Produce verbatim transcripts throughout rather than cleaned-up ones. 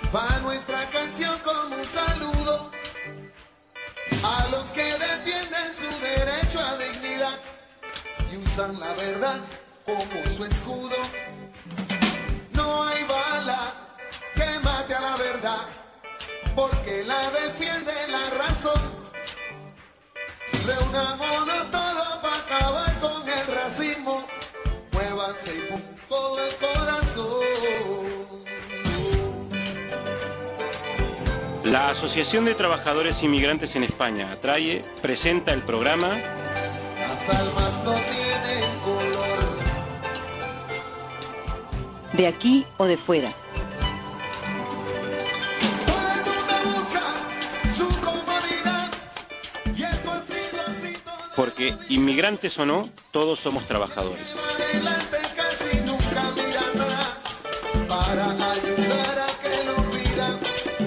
Va nuestra canción como un saludo a los que defienden su derecho a dignidad y usan la verdad como su escudo. No hay bala que mate a la verdad, porque la defiende la razón. Reunámonos todos para acabar con el racismo. Muévanse y pon todo el corazón. La Asociación de Trabajadores Inmigrantes en España, ATRAIE, presenta el programa Las almas no tienen color. De aquí o de fuera. Todo el mundo busca su comodidad y esto ha sido así toda porque, inmigrantes o no, todos somos trabajadores. adelante casi nunca mira atrás para ayudar a que lo pidan.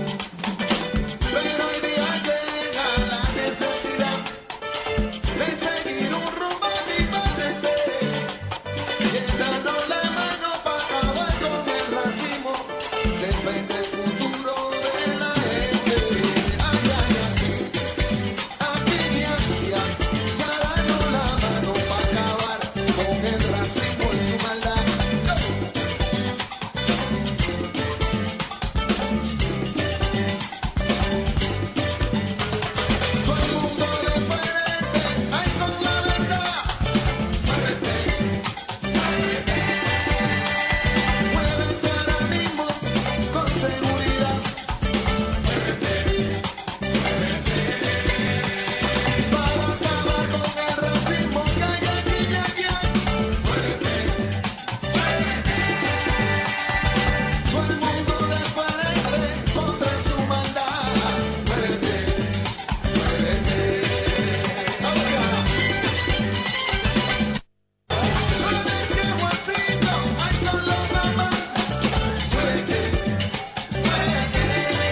Pero hoy día llega la necesidad de seguir un rumbo diferente, llenando la mano para acabar con el racismo. Depende el futuro de la gente. Ay, ay, aquí, aquí y aquí, ya dando la mano para acabar con el racismo y su maldad. Todo el mundo de frente, ay, con la verdad. Muévense ahora mismo con seguridad. Para acabar con el racismo que hay aquí y allá. Todo el mundo de frente contra su maldad. Muévete, muévete. Ahora. Muévete, guasito, ay, con los mamás. Muévete, muévete.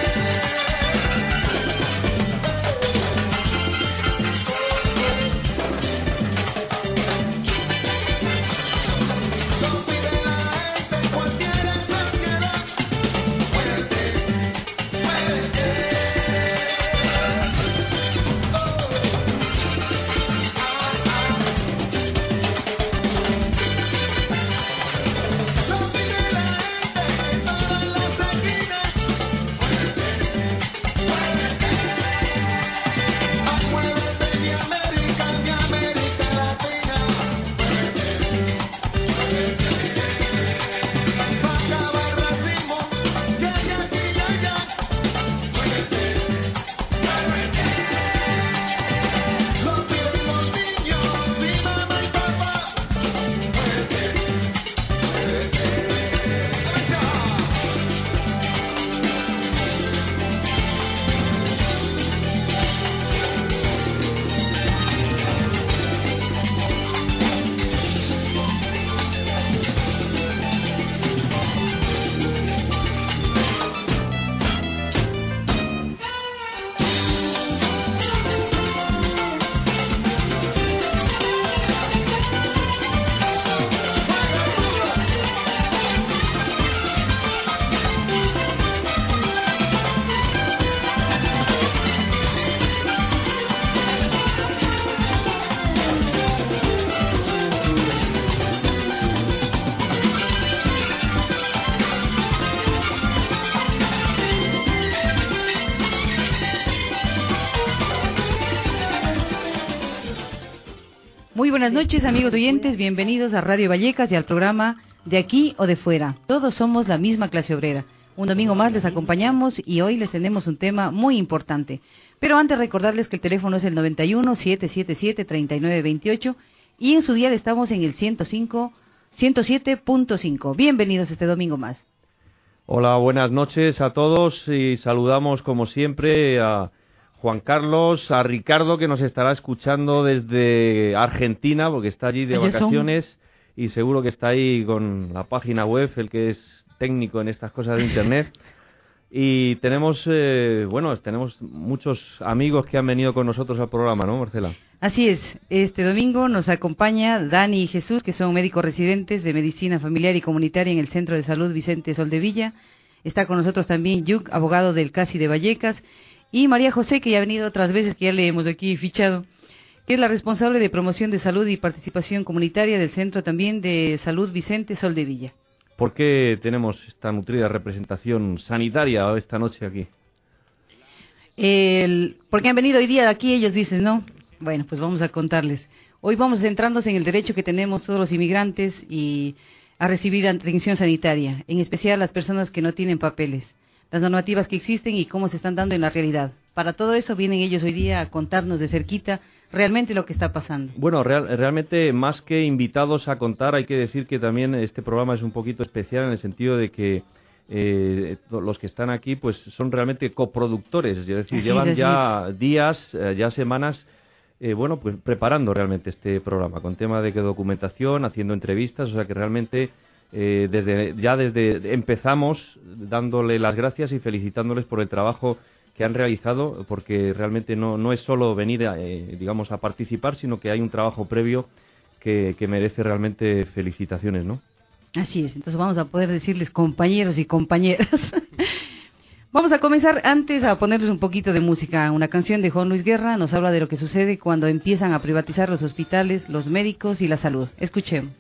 Lo pide la gente, cualquiera sociedad. Muévete, muévete. Lo pide la gente en todas las esquinas. Ay, muévete, mi América, mi América Latina. Va a acabar racismo, ya, ya, aquí, ya, ya. Lo piden los niños, mi mamá y papá. Muy buenas noches, amigos oyentes, bienvenidos a Radio Vallecas y al programa De aquí o de fuera. Todos somos la misma clase obrera. Un domingo más les acompañamos y hoy les tenemos un tema muy importante. Pero antes recordarles que el teléfono es el noventa y uno, setecientos setenta y siete, treinta y nueve veintiocho y en su dial estamos en el ciento cinco, ciento siete punto cinco. Bienvenidos este domingo más. Hola, buenas noches a todos y saludamos como siempre a Juan Carlos, a Ricardo, que nos estará escuchando desde Argentina porque está allí de Allá son. vacaciones y seguro que está ahí con la página web, el que es técnico en estas cosas de internet. Y tenemos, eh, bueno, tenemos muchos amigos que han venido con nosotros al programa, ¿no, Marcela? Así es, este domingo nos acompaña Dani y Jesús, que son médicos residentes de Medicina Familiar y Comunitaria en el Centro de Salud Vicente Soldevilla. Está con nosotros también Yuc, abogado del CASI de Vallecas, y María José, que ya ha venido otras veces, que ya le hemos aquí fichado, que es la responsable de promoción de salud y participación comunitaria del Centro también de Salud Vicente Soldevilla. ¿Por qué tenemos esta nutrida representación sanitaria esta noche aquí? El, porque han venido hoy día aquí, ellos dicen, ¿no? Bueno, pues vamos a contarles. Hoy vamos centrándonos en el derecho que tenemos todos los inmigrantes y a recibir atención sanitaria, en especial las personas que no tienen papeles, las normativas que existen y cómo se están dando en la realidad. Para todo eso vienen ellos hoy día a contarnos de cerquita realmente lo que está pasando. Bueno, real, realmente más que invitados a contar, hay que decir que también este programa es un poquito especial en el sentido de que eh, los que están aquí pues son realmente coproductores, es decir, así llevan es, ya es. días, eh, ya semanas, eh, bueno, pues preparando realmente este programa con tema de que documentación, haciendo entrevistas, o sea que realmente eh, desde ya desde empezamos dándole las gracias y felicitándoles por el trabajo que han realizado, porque realmente no, no es solo venir a, eh, digamos, a participar, sino que hay un trabajo previo que, que merece realmente felicitaciones, ¿no? Así es, entonces vamos a poder decirles compañeros y compañeras. Vamos a comenzar antes a ponerles un poquito de música. Una canción de Juan Luis Guerra nos habla de lo que sucede cuando empiezan a privatizar los hospitales, los médicos y la salud. Escuchemos.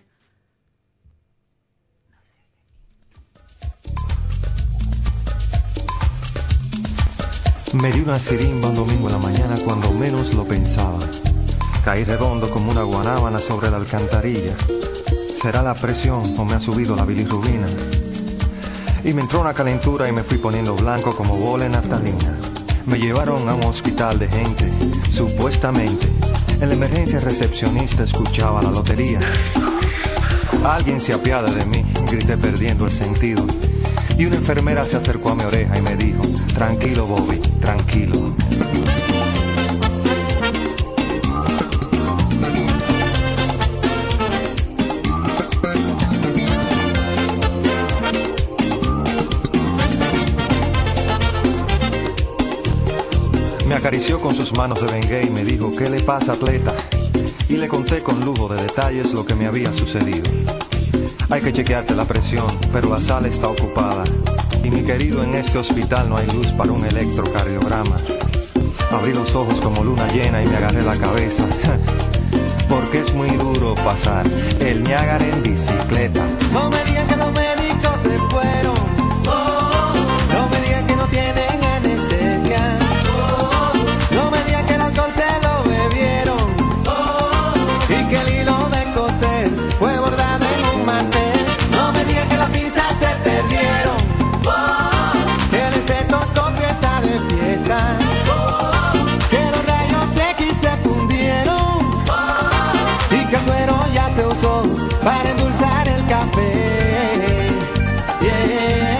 Me di una sirimba un domingo en la mañana cuando menos lo pensaba. Caí redondo como una guanábana sobre la alcantarilla. ¿Será la presión o me ha subido la bilirrubina? Y me entró una calentura y me fui poniendo blanco como bola en naftalina. Me llevaron a un hospital de gente, supuestamente. En la emergencia recepcionista escuchaba la lotería. Alguien se apiada de mí, grité perdiendo el sentido. Y una enfermera se acercó a mi oreja y me dijo: tranquilo, Bobby, tranquilo. Me acarició con sus manos de Bengay y me dijo: ¿qué le pasa, atleta? Y le conté con lujo de detalles lo que me había sucedido. Hay que chequearte la presión, pero la sala está ocupada. Y mi querido, en este hospital no hay luz para un electrocardiograma. Abrí los ojos como luna llena y me agarré la cabeza. Porque es muy duro pasar el Niágara en bicicleta. No me digan que los médicos se fueron. No me digan que no tienen anestesia. No me digan que el alcohol se lo bebieron. Y que el hilo de coser fue bordado en un mantel. No me digan que las pinzas se perdieron. Que el estetoscopio está de fiesta. Que los rayos X se fundieron. Y que el suero ya se usó para endulzar el café. Yeah.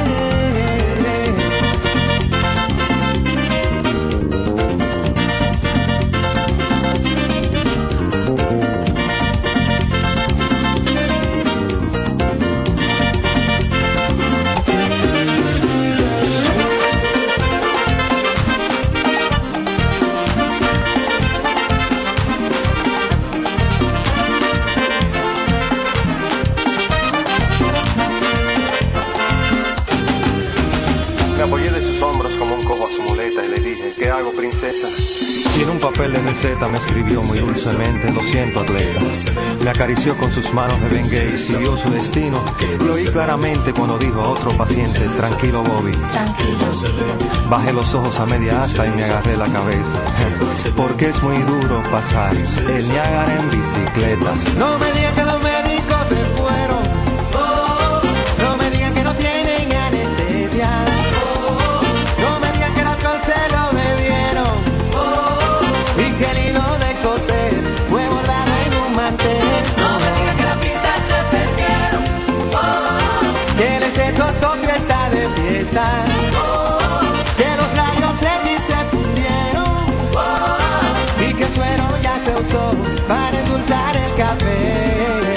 Apoyé de sus hombros como un cojo a su muleta y le dije: ¿qué hago, princesa? Y en un papel de receta me escribió muy dulcemente: lo siento, atleta. Me acarició con sus manos de Bengay y siguió su destino. Lo oí claramente cuando dijo a otro paciente: tranquilo, Bobby. Tranquilo. Bajé los ojos a media asta y me agarré la cabeza. Porque es muy duro pasar el Niágara en bicicleta. No me digan que los médicos se fueron. No me digan que no tienen anestesia. No me digan que el alcohol se lo bebieron. Y que el hilo de coser fue bordado en un mantel. No me digan que las pinzas se perdieron. Que el estetoscopio está de fiesta. Que los rayos X se fundieron. Y que el suero ya se usó para endulzar el café.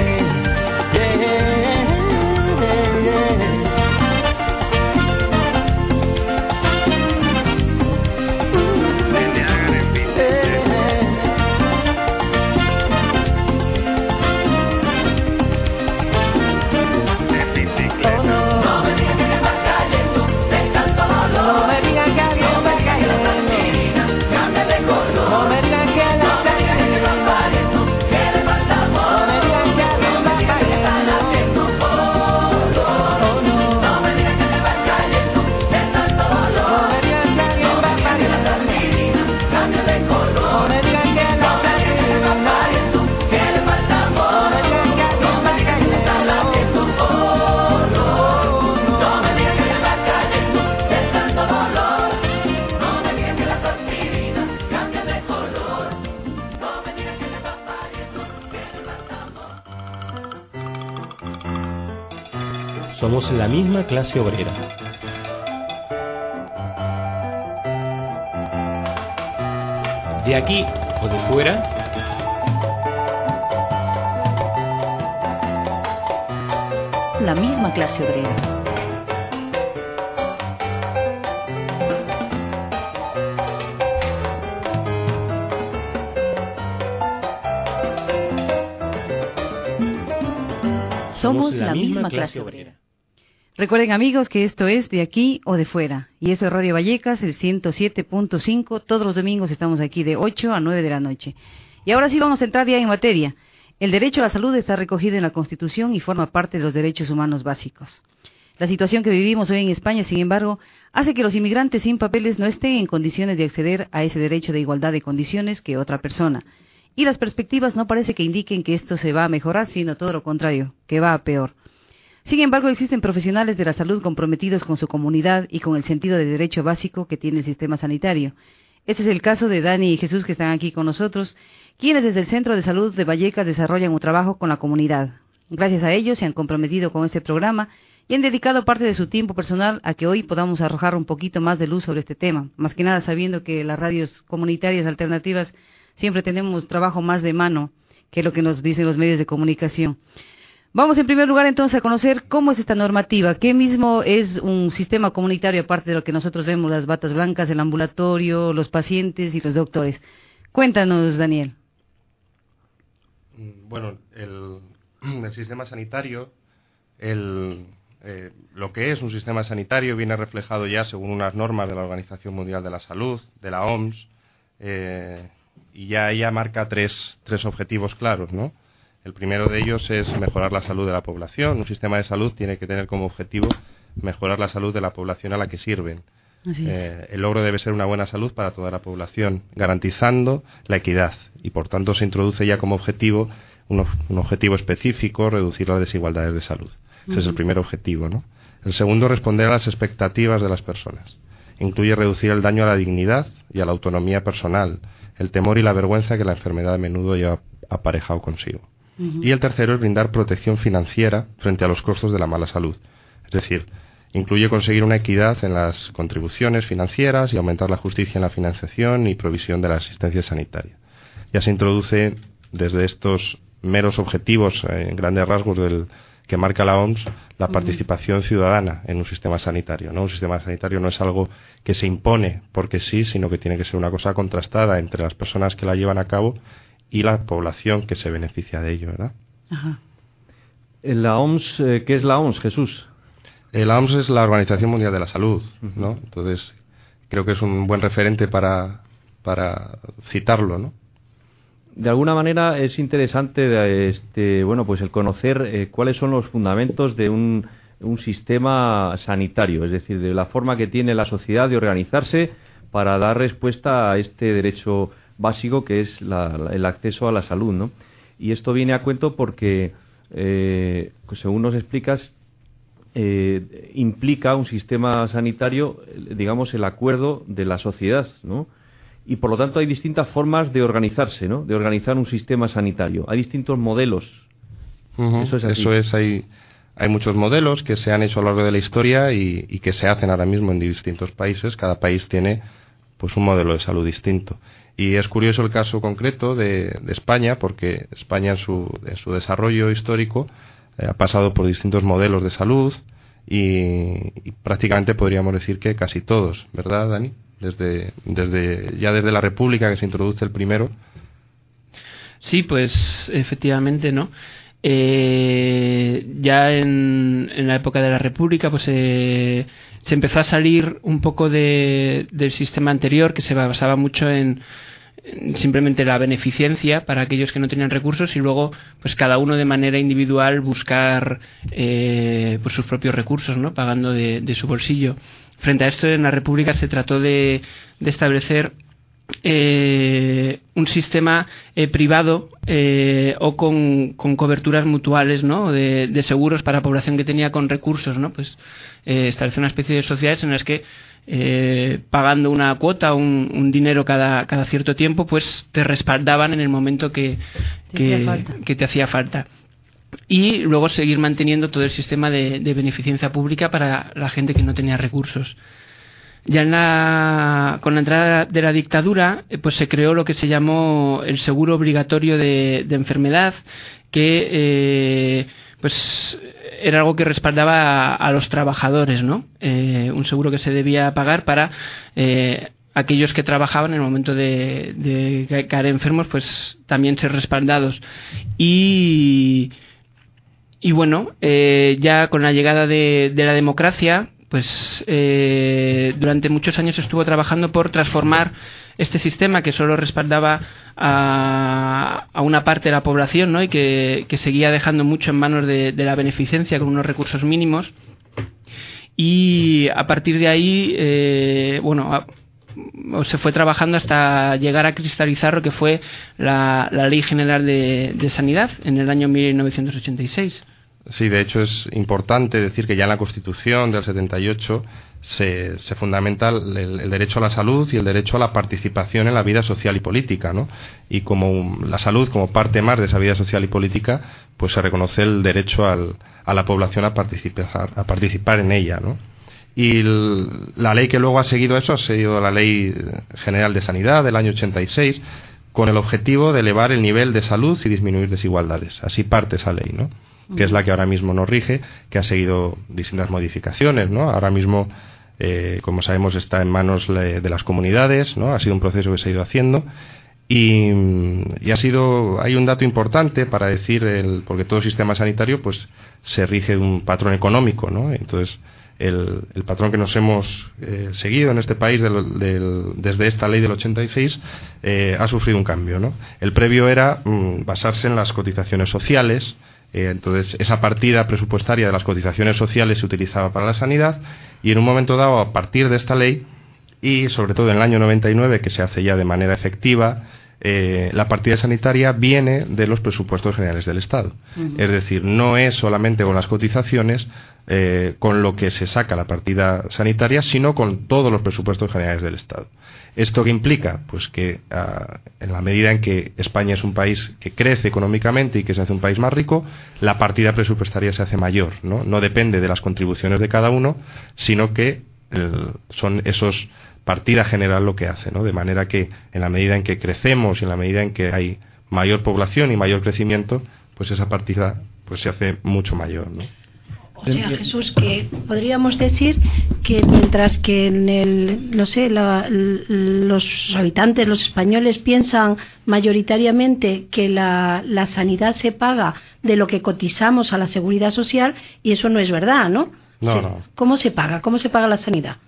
Somos la misma clase obrera. De aquí o de fuera, La misma clase obrera. Somos la misma clase obrera. Recuerden, amigos, que esto es De Aquí o de Fuera. Y eso es Radio Vallecas, el ciento siete punto cinco. Todos los domingos estamos aquí de ocho a nueve de la noche. Y ahora sí vamos a entrar ya en materia. El derecho a la salud está recogido en la Constitución y forma parte de los derechos humanos básicos. La situación que vivimos hoy en España, sin embargo, hace que los inmigrantes sin papeles no estén en condiciones de acceder a ese derecho de igualdad de condiciones que otra persona. Y las perspectivas no parece que indiquen que esto se va a mejorar, sino todo lo contrario, que va a peor. Sin embargo, existen profesionales de la salud comprometidos con su comunidad y con el sentido de derecho básico que tiene el sistema sanitario. Este es el caso de Dani y Jesús, que están aquí con nosotros, quienes desde el Centro de Salud de Vallecas desarrollan un trabajo con la comunidad. Gracias a ellos se han comprometido con este programa y han dedicado parte de su tiempo personal a que hoy podamos arrojar un poquito más de luz sobre este tema, más que nada sabiendo que las radios comunitarias alternativas siempre tenemos trabajo más de mano que lo que nos dicen los medios de comunicación. Vamos en primer lugar entonces a conocer cómo es esta normativa, qué mismo es un sistema comunitario aparte de lo que nosotros vemos, las batas blancas, el ambulatorio, los pacientes y los doctores. Cuéntanos, Daniel. Bueno, el, el sistema sanitario, el, eh, lo que es un sistema sanitario viene reflejado ya según unas normas de la Organización Mundial de la Salud, de la O M S, eh, y ya ella marca tres, tres objetivos claros, ¿no? El primero de ellos es mejorar la salud de la población. Un sistema de salud tiene que tener como objetivo mejorar la salud de la población a la que sirven. Así es. Eh, el logro debe ser una buena salud para toda la población, garantizando la equidad. Y por tanto se introduce ya como objetivo un, un objetivo específico, reducir las desigualdades de salud. Ese uh-huh. es el primer objetivo, ¿no? El segundo, responder a las expectativas de las personas. Incluye reducir el daño a la dignidad y a la autonomía personal, el temor y la vergüenza que la enfermedad a menudo lleva aparejado consigo. Uh-huh. Y el tercero es brindar protección financiera frente a los costos de la mala salud. Es decir, incluye conseguir una equidad en las contribuciones financieras y aumentar la justicia en la financiación y provisión de la asistencia sanitaria. Ya se introduce desde estos meros objetivos, eh, en grandes rasgos del que marca la O M S, la uh-huh. participación ciudadana en un sistema sanitario, ¿no? Un sistema sanitario no es algo que se impone porque sí, sino que tiene que ser una cosa contrastada entre las personas que la llevan a cabo y la población que se beneficia de ello, ¿verdad? Ajá. La O M S, eh, ¿qué es la O M S, Jesús? Eh, la O M S es la Organización Mundial de la Salud, ¿no? Uh-huh. Entonces, creo que es un buen referente para, para citarlo, ¿no? De alguna manera es interesante, este, bueno, pues el conocer eh, cuáles son los fundamentos de un, un sistema sanitario, es decir, de la forma que tiene la sociedad de organizarse para dar respuesta a este derecho básico que es la, la, el acceso a la salud, ¿no? Y esto viene a cuento porque, eh, según nos explicas, eh, implica un sistema sanitario, digamos, el acuerdo de la sociedad, ¿no? Y por lo tanto hay distintas formas de organizarse, ¿no? De organizar un sistema sanitario. Hay distintos modelos. Uh-huh. Eso es así. Eso es, hay, hay muchos modelos que se han hecho a lo largo de la historia y, y que se hacen ahora mismo en distintos países. Cada país tiene pues un modelo de salud distinto. Y es curioso el caso concreto de, de España, porque España en su, en su desarrollo histórico eh, ha pasado por distintos modelos de salud y, y prácticamente podríamos decir que casi todos, ¿verdad, Dani? Desde, desde ya desde la República, que se introduce el primero. Sí, pues efectivamente, ¿no? Eh, ya en, en la época de la República, pues eh, se empezó a salir un poco de, del sistema anterior, que se basaba mucho en, en simplemente la beneficencia para aquellos que no tenían recursos, y luego pues cada uno de manera individual buscar eh, pues sus propios recursos, ¿no? Pagando de, de su bolsillo. Frente a esto, en la República se trató de, de establecer eh, un sistema eh, privado eh, o con, con coberturas mutuales, ¿no? De, de seguros para población que tenía con recursos, ¿no? Pues eh, establecer una especie de sociedades en las que eh, pagando una cuota, un, un dinero cada, cada cierto tiempo, pues te respaldaban en el momento que, que, te, hacía que te hacía falta. y luego seguir manteniendo todo el sistema de, de beneficencia pública para la gente que no tenía recursos. Ya en la, con la entrada de la dictadura, pues se creó lo que se llamó el seguro obligatorio de, de enfermedad, que eh, pues era algo que respaldaba a, a los trabajadores, ¿no? Eh, un seguro que se debía pagar para eh, aquellos que trabajaban en el momento de, de caer enfermos, pues también ser respaldados. Y, y bueno, eh, ya con la llegada de, de la democracia, pues eh, durante muchos años estuvo trabajando por transformar este sistema que solo respaldaba a, a una parte de la población, ¿no? Y que, que seguía dejando mucho en manos de, de la beneficencia con unos recursos mínimos. Y a partir de ahí, eh, bueno, a, se fue trabajando hasta llegar a cristalizar lo que fue la, la Ley General de, de Sanidad en el año mil novecientos ochenta y seis. Sí, de hecho es importante decir que ya en la Constitución del setenta y ocho se, se fundamenta el, el derecho a la salud y el derecho a la participación en la vida social y política, ¿no? Y como la salud como parte más de esa vida social y política, pues se reconoce el derecho al, a la población a participar, a participar en ella, ¿no? Y el, la ley que luego ha seguido eso ha sido la Ley General de Sanidad del año ochenta y seis, con el objetivo de elevar el nivel de salud y disminuir desigualdades. Así parte esa ley, ¿no? Que es la que ahora mismo nos rige, que ha seguido distintas modificaciones, ¿no? Ahora mismo, eh, como sabemos, está en manos de las comunidades, ¿no? Ha sido un proceso que se ha ido haciendo y, y ha sido, hay un dato importante para decir, el, porque todo sistema sanitario, pues, se rige un patrón económico, ¿no? Entonces, el, el patrón que nos hemos eh, seguido en este país del, del, desde esta ley del ochenta y seis eh, ha sufrido un cambio, ¿no? El previo era mm, basarse en las cotizaciones sociales. Eh, entonces, esa partida presupuestaria de las cotizaciones sociales se utilizaba para la sanidad y en un momento dado, a partir de esta ley y sobre todo en el año noventa y nueve, que se hace ya de manera efectiva, eh, la partida sanitaria viene de los presupuestos generales del Estado. Uh-huh. Es decir, no es solamente con las cotizaciones eh, con lo que se saca la partida sanitaria, sino con todos los presupuestos generales del Estado. ¿Esto qué implica? Pues que uh, en la medida en que España es un país que crece económicamente y que se hace un país más rico, la partida presupuestaria se hace mayor, ¿no? No depende de las contribuciones de cada uno, sino que el, son esos partida general lo que hace, ¿no? De manera que en la medida en que crecemos y en la medida en que hay mayor población y mayor crecimiento, pues esa partida pues se hace mucho mayor, ¿no? O sea, Jesús, que podríamos decir que mientras que en el, no sé, la, los habitantes, los españoles piensan mayoritariamente que la, la sanidad se paga de lo que cotizamos a la seguridad social, y eso no es verdad, ¿no? No, se, no. ¿Cómo se paga? ¿Cómo se paga la sanidad?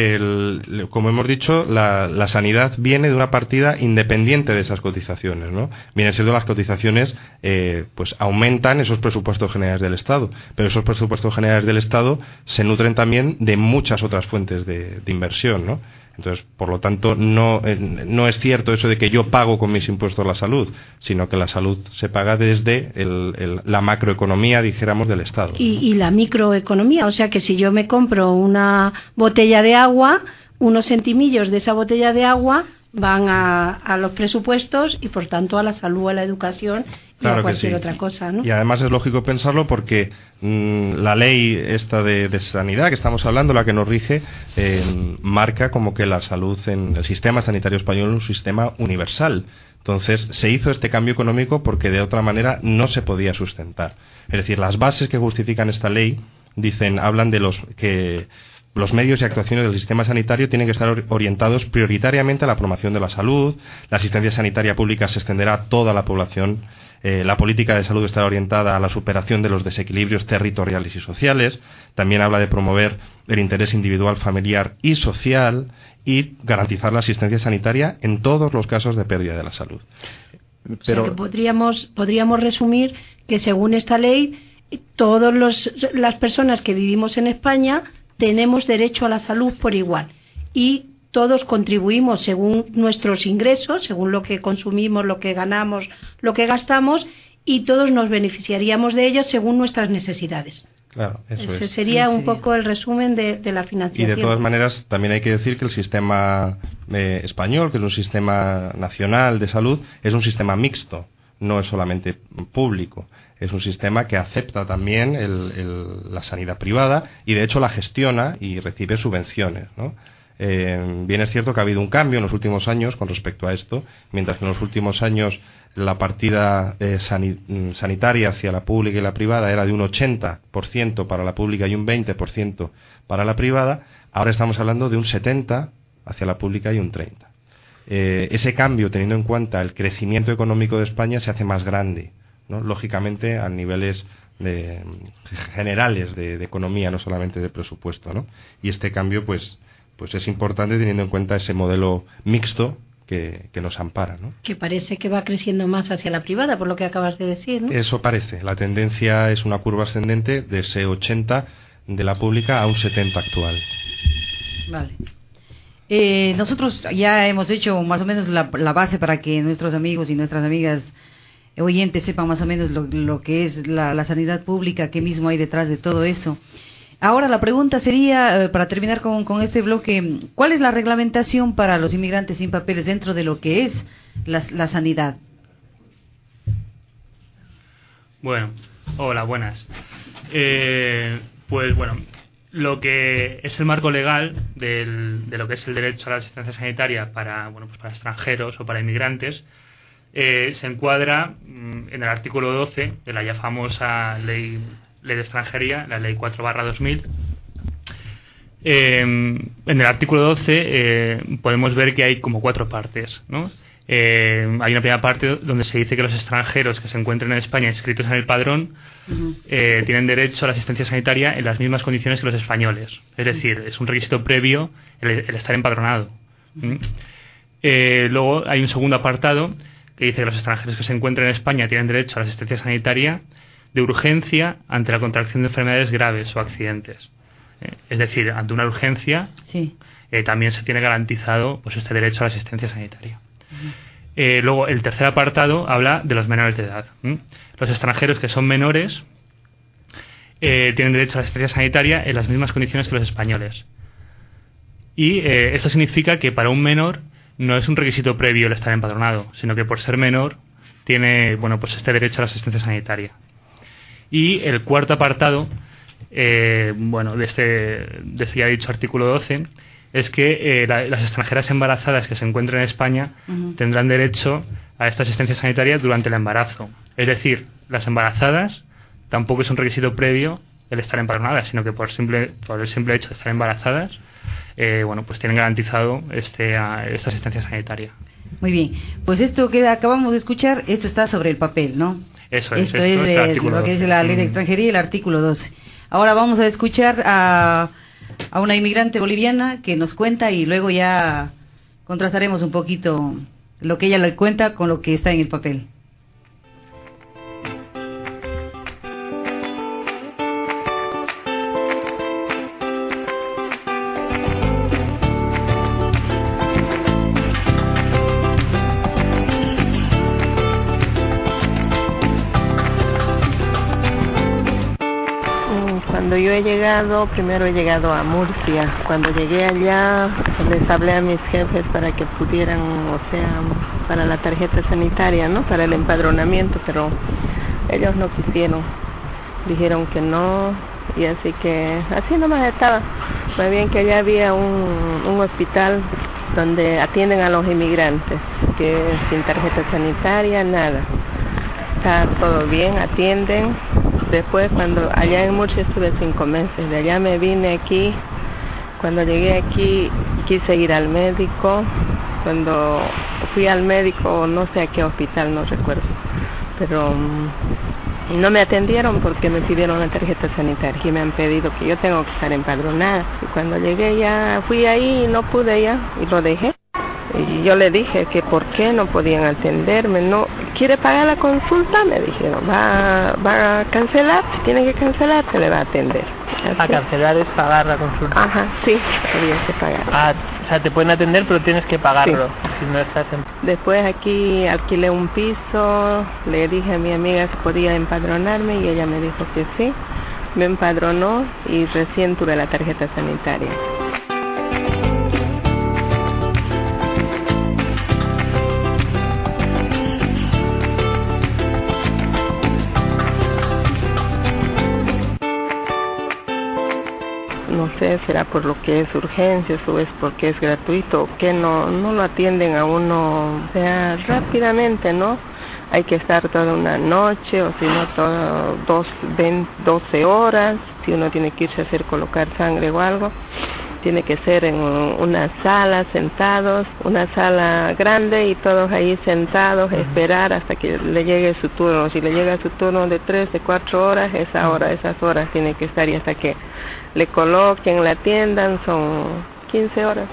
El, como hemos dicho, la, la sanidad viene de una partida independiente de esas cotizaciones, ¿no? Vienen siendo las cotizaciones, eh, pues aumentan esos presupuestos generales del Estado, pero esos presupuestos generales del Estado se nutren también de muchas otras fuentes de, de inversión, ¿no? Entonces, por lo tanto, no, eh, no es cierto eso de que yo pago con mis impuestos la salud, sino que la salud se paga desde el, el, la macroeconomía, dijéramos, del Estado. Y, y la microeconomía, o sea que si yo me compro una botella de agua, unos centimillos de esa botella de agua van a, a los presupuestos y, por tanto, a la salud, a la educación y claro a cualquier sí. otra cosa, ¿no? Y además es lógico pensarlo porque mmm, la ley esta de, de sanidad que estamos hablando, la que nos rige, eh, marca como que la salud en el sistema sanitario español es un sistema universal. Entonces se hizo este cambio económico porque de otra manera no se podía sustentar. Es decir, las bases que justifican esta ley dicen, hablan de los que los medios y actuaciones del sistema sanitario tienen que estar orientados prioritariamente a la promoción de la salud, la asistencia sanitaria pública se extenderá a toda la población, eh, la política de salud estará orientada a la superación de los desequilibrios territoriales y sociales, también habla de promover el interés individual, familiar y social y garantizar la asistencia sanitaria en todos los casos de pérdida de la salud. Pero... O sea que podríamos, podríamos resumir que según esta ley, todas las personas que vivimos en España tenemos derecho a la salud por igual y todos contribuimos según nuestros ingresos, según lo que consumimos, lo que ganamos, lo que gastamos, y todos nos beneficiaríamos de ellos según nuestras necesidades. Claro, eso Ese es. sería sí. un poco el resumen de, de la financiación. Y de todas maneras, también hay que decir que el sistema eh, español, que es un sistema nacional de salud, es un sistema mixto. no es solamente público, es un sistema que acepta también el, el, la sanidad privada y de hecho la gestiona y recibe subvenciones, ¿no? Eh, bien es cierto que ha habido un cambio en los últimos años con respecto a esto, mientras que en los últimos años la partida eh, sani- sanitaria hacia la pública y la privada era de un ochenta por ciento para la pública y un veinte por ciento para la privada, ahora estamos hablando de un setenta por ciento hacia la pública y un treinta por ciento. Eh, ese cambio, teniendo en cuenta el crecimiento económico de España, se hace más grande, ¿no? Lógicamente a niveles de, generales de, de economía, no solamente de presupuesto, ¿no? Y este cambio pues, pues es importante teniendo en cuenta ese modelo mixto que, que nos ampara, ¿no? Que parece que va creciendo más hacia la privada, por lo que acabas de decir, ¿no? Eso parece. La tendencia es una curva ascendente de ese ochenta de la pública a un setenta actual. Vale. Eh, nosotros ya hemos hecho más o menos la, la base para que nuestros amigos y nuestras amigas oyentes sepan más o menos lo, lo que es la, la sanidad pública, qué mismo hay detrás de todo eso. Ahora la pregunta sería, eh, para terminar con, con este bloque, ¿cuál es la reglamentación para los inmigrantes sin papeles dentro de lo que es la, la sanidad? Bueno, hola, buenas. Eh, pues bueno, lo que es el marco legal del, de lo que es el derecho a la asistencia sanitaria para, bueno, pues para extranjeros o para inmigrantes eh, se encuadra mm, en el artículo doce de la ya famosa ley, ley de extranjería, la ley cuatro barra dos mil. Eh, en el artículo doce eh, podemos ver que hay como cuatro partes, ¿no? Eh, hay una primera parte donde se dice que los extranjeros que se encuentren en España inscritos en el padrón uh-huh. eh, tienen derecho a la asistencia sanitaria en las mismas condiciones que los españoles. Es sí. decir, es un requisito previo el, el estar empadronado. ¿Mm? Eh, luego hay un segundo apartado que dice que los extranjeros que se encuentren en España tienen derecho a la asistencia sanitaria de urgencia ante la contracción de enfermedades graves o accidentes. Eh, es decir, ante una urgencia sí. eh, también se tiene garantizado pues este derecho a la asistencia sanitaria. Eh, luego, el tercer apartado habla de los menores de edad. ¿Mm? Los extranjeros que son menores eh, tienen derecho a la asistencia sanitaria en las mismas condiciones que los españoles. Y eh, esto significa que para un menor no es un requisito previo el estar empadronado, sino que por ser menor tiene, bueno, pues este derecho a la asistencia sanitaria. Y el cuarto apartado, eh, bueno, de este, de este ya dicho artículo doce, es que eh, la, las extranjeras embarazadas que se encuentren en España uh-huh. tendrán derecho a esta asistencia sanitaria durante el embarazo. Es decir, las embarazadas tampoco es un requisito previo el estar empadronadas, sino que por simple por el simple hecho de estar embarazadas, eh, bueno, pues tienen garantizado este a, esta asistencia sanitaria. Muy bien, pues esto que acabamos de escuchar, esto está sobre el papel, ¿no? Eso es, esto, esto es, es el lo que es la ley de extranjería y el artículo doce. Ahora vamos a escuchar a a una inmigrante boliviana que nos cuenta y luego ya contrastaremos un poquito lo que ella le cuenta con lo que está en el papel. Cuando yo he llegado, primero he llegado a Murcia. Cuando llegué allá, les hablé a mis jefes para que pudieran, o sea, para la tarjeta sanitaria, ¿no? Para el empadronamiento, pero ellos no quisieron. Dijeron que no, y así que, así nomás estaba. Más bien que allá había un, un hospital donde atienden a los inmigrantes, que sin tarjeta sanitaria, nada. Está todo bien, atienden. Después, cuando allá en Murcia estuve cinco meses, de allá me vine aquí. Cuando llegué aquí quise ir al médico. Cuando fui al médico, no sé a qué hospital, no recuerdo, pero um, no me atendieron porque me pidieron la tarjeta sanitaria y me han pedido que yo tengo que estar empadronada. Y cuando llegué ya fui ahí y no pude ya y lo dejé. Y yo le dije que por qué no podían atenderme, no quiere pagar la consulta, me dijeron, va, va a cancelar, si tiene que cancelar se le va a atender. Así. A cancelar es pagar la consulta. Ajá, sí, había que pagar. Ah, o sea, te pueden atender pero tienes que pagarlo, sí. Si no estás en... Después aquí alquilé un piso, le dije a mi amiga si podía empadronarme y ella me dijo que sí, me empadronó y recién tuve la tarjeta sanitaria. sé, será por lo que es urgencias o es porque es gratuito o que no, no lo atienden a uno, o sea, rápidamente, ¿no? Hay que estar toda una noche o si no, todo, dos, veinte, doce horas, si uno tiene que irse a hacer colocar sangre o algo. Tiene que ser en una sala, sentados, una sala grande y todos ahí sentados, uh-huh. esperar hasta que le llegue su turno. Si le llega su turno de tres, de cuatro horas, esa hora, esas horas tiene que estar y hasta que le coloquen, la atiendan, son quince horas.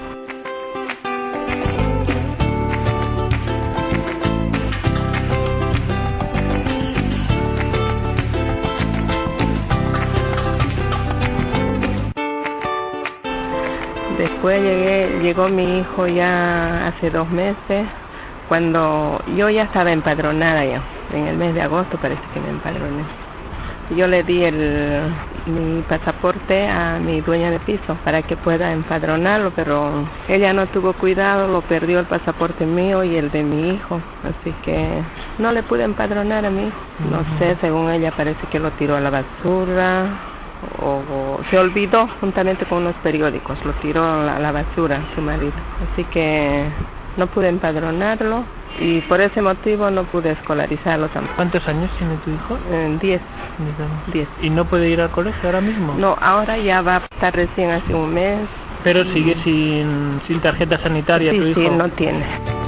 Después llegué, llegó mi hijo ya hace dos meses, cuando yo ya estaba empadronada ya, en el mes de agosto parece que me empadroné. Yo le di el, mi pasaporte a mi dueña de piso para que pueda empadronarlo, pero ella no tuvo cuidado, lo perdió el pasaporte mío y el de mi hijo, así que no le pude empadronar a mi hijo. No sé, según ella parece que lo tiró a la basura. O, o se olvidó juntamente con unos periódicos, lo tiró a la, a la basura su marido, así que no pude empadronarlo y por ese motivo no pude escolarizarlo tampoco. ¿Cuántos años tiene tu hijo? Eh, diez. Diez. ¿Y no puede ir al colegio ahora mismo? No, ahora ya va a estar recién hace un mes. Pero y... sigue sin, sin tarjeta sanitaria sí, tu hijo. Sí, no tiene.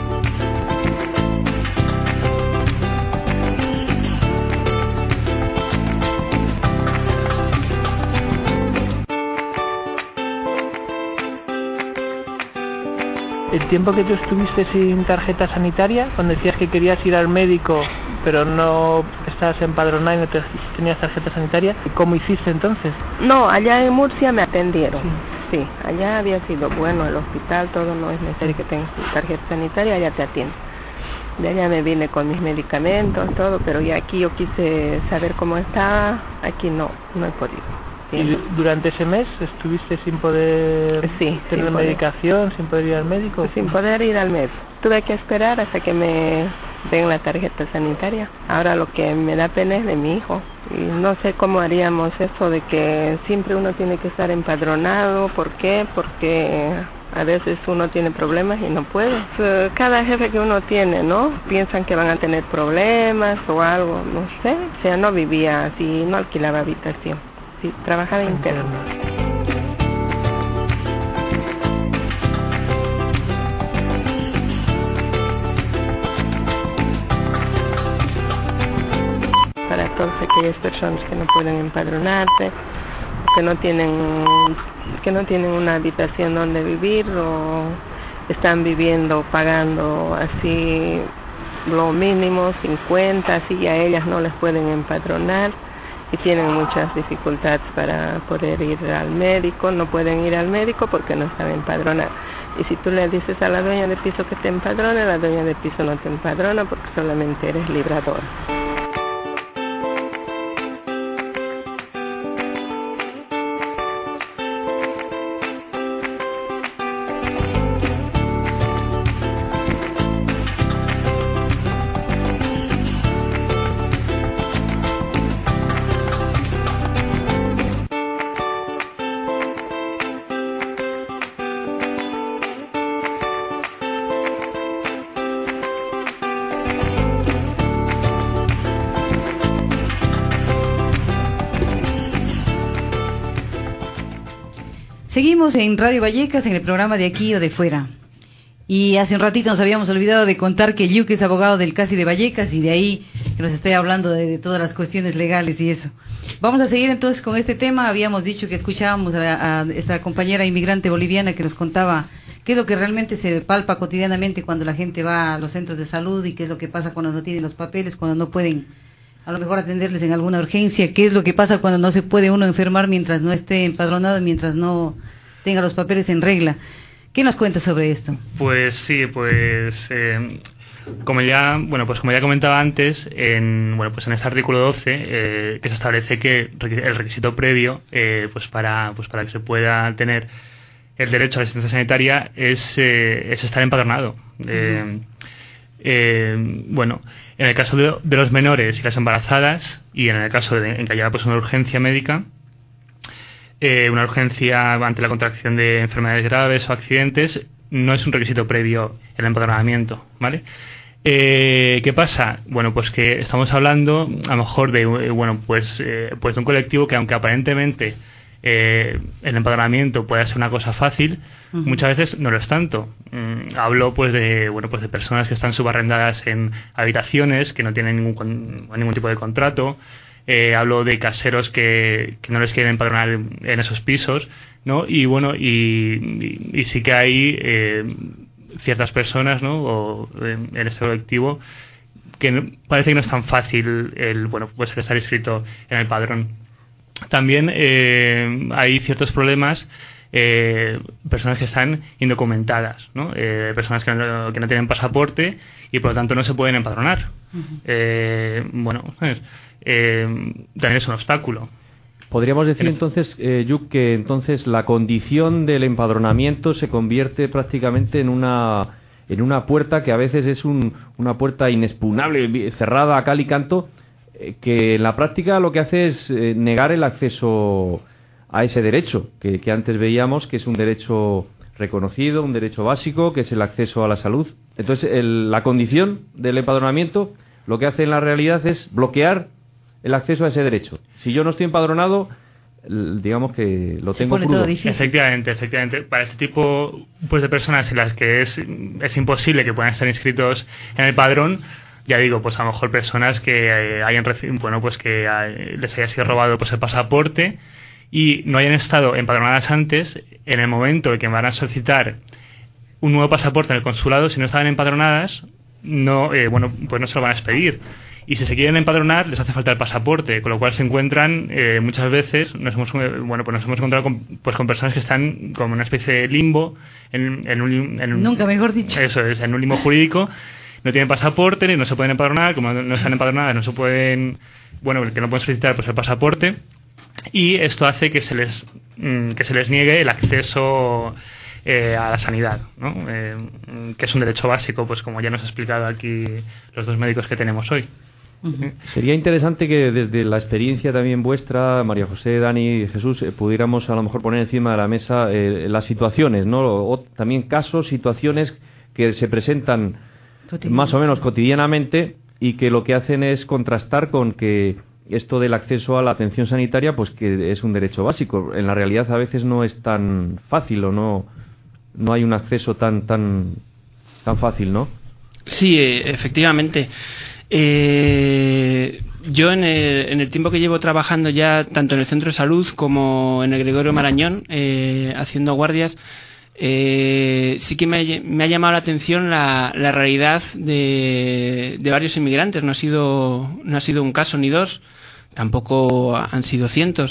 El tiempo que tú estuviste sin tarjeta sanitaria, cuando decías que querías ir al médico, pero no estabas empadronada y no te, tenías tarjeta sanitaria, ¿cómo hiciste entonces? No, allá en Murcia me atendieron. Sí, sí, allá había sido bueno el hospital, todo, no es necesario que tengas tu tarjeta sanitaria, allá te atienden. De allá me vine con mis medicamentos, todo, pero ya aquí yo quise saber cómo estaba, aquí no, no he podido. Sí. ¿Y durante ese mes estuviste sin poder sí, tener sin medicación, poder. sin poder ir al médico? Sin poder ir al médico. Tuve que esperar hasta que me den la tarjeta sanitaria. Ahora lo que me da pena es de mi hijo. Y no sé cómo haríamos eso de que siempre uno tiene que estar empadronado. ¿Por qué? Porque a veces uno tiene problemas y no puede. Cada jefe que uno tiene, ¿no? Piensan que van a tener problemas o algo, no sé. O sea, no vivía así, no alquilaba habitación. Sí, trabajaba interno. Para todas aquellas personas que no pueden empadronarse, que no tienen, que no tienen una habitación donde vivir o están viviendo pagando así lo mínimo, cincuenta, así a ellas no les pueden empadronar. Y tienen muchas dificultades para poder ir al médico, no pueden ir al médico porque no están empadronados. Y si tú le dices a la dueña de piso que te empadrone, la dueña de piso no te empadrona porque solamente eres libradora. Seguimos en Radio Vallecas, en el programa de Aquí o de Fuera. Y hace un ratito nos habíamos olvidado de contar que Yuke es abogado del Casi de Vallecas y de ahí que nos esté hablando de, de todas las cuestiones legales y eso. Vamos a seguir entonces con este tema. Habíamos dicho que escuchábamos a, a esta compañera inmigrante boliviana que nos contaba qué es lo que realmente se palpa cotidianamente cuando la gente va a los centros de salud y qué es lo que pasa cuando no tienen los papeles, cuando no pueden a lo mejor atenderles en alguna urgencia, qué es lo que pasa cuando no se puede uno enfermar mientras no esté empadronado, mientras no tenga los papeles en regla. ¿Qué nos cuentas sobre esto? Pues sí, pues eh, como ya, bueno, pues como ya comentaba antes, en bueno, pues en este artículo doce eh, que se establece que el requisito previo, eh, pues para, pues para que se pueda tener el derecho a la asistencia sanitaria es, eh, es estar empadronado. Eh, uh-huh. eh, bueno, en el caso de, de los menores y las embarazadas y en el caso de en que haya pues una urgencia médica, eh, una urgencia ante la contracción de enfermedades graves o accidentes, no es un requisito previo el empadronamiento, ¿vale? Eh, ¿Qué pasa? Bueno, pues que estamos hablando a lo mejor de, eh, bueno, pues, eh, pues de un colectivo que, aunque aparentemente eh, el empadronamiento puede ser una cosa fácil, uh-huh. muchas veces no lo es tanto. Mm, hablo pues de, bueno, pues de personas que están subarrendadas en habitaciones, que no tienen ningún, ningún tipo de contrato. Eh, hablo de caseros que, que no les quieren empadronar en, en esos pisos, ¿no? Y bueno, y, y, y sí que hay eh, ciertas personas, ¿no? O en, en este colectivo que no, parece que no es tan fácil el, bueno, pues el estar inscrito en el padrón. También eh, hay ciertos problemas, eh, personas que están indocumentadas, ¿no? Eh, personas que no, que no tienen pasaporte y por lo tanto no se pueden empadronar. Uh-huh. Eh, bueno, ¿sabes? Eh, también es un obstáculo. Podríamos decir entonces, eh, Lluc, que entonces la condición del empadronamiento se convierte prácticamente en una en una puerta que a veces es un, una puerta inexpugnable, cerrada a cal y canto, eh, que en la práctica lo que hace es eh, negar el acceso a ese derecho, que, que antes veíamos que es un derecho reconocido, un derecho básico, que es el acceso a la salud. Entonces, el, la condición del empadronamiento lo que hace en la realidad es bloquear el acceso a ese derecho. Si yo no estoy empadronado, digamos que lo tengo crudo. Efectivamente, efectivamente. Para este tipo pues de personas en las que es, es imposible que puedan estar inscritos en el padrón, ya digo, pues a lo mejor personas que eh, hayan recibido, bueno, pues que eh, les haya sido robado pues el pasaporte y no hayan estado empadronadas antes, en el momento en que van a solicitar un nuevo pasaporte en el consulado, si no estaban empadronadas, no, eh, bueno, pues no se lo van a expedir. Y si se quieren empadronar, les hace falta el pasaporte, con lo cual se encuentran, eh, muchas veces, nos hemos, bueno, pues nos hemos encontrado con, pues con personas que están como en una especie de limbo, en, en un, en un, nunca mejor dicho. Eso es, en un limbo jurídico, no tienen pasaporte, no se pueden empadronar, como no están empadronadas, no se pueden, bueno, que no pueden solicitar pues el pasaporte, y esto hace que se les, mm, que se les niegue el acceso eh, a la sanidad, ¿no? Eh, que es un derecho básico, pues como ya nos ha explicado aquí los dos médicos que tenemos hoy. Uh-huh. Sería interesante que desde la experiencia también vuestra, María José, Dani y Jesús, eh, pudiéramos a lo mejor poner encima de la mesa eh, las situaciones, ¿no? O, o también casos, situaciones que se presentan más o menos cotidianamente y que lo que hacen es contrastar con que esto del acceso a la atención sanitaria, pues que es un derecho básico. En la realidad a veces no es tan fácil o no, no hay un acceso tan, tan, tan fácil, ¿no? Sí, efectivamente. Eh, yo en el, en el tiempo que llevo trabajando ya tanto en el centro de salud como en el Gregorio Marañón eh, haciendo guardias, eh, sí que me, me ha llamado la atención la, la realidad de, de varios inmigrantes. No ha sido no ha sido un caso ni dos, tampoco han sido cientos,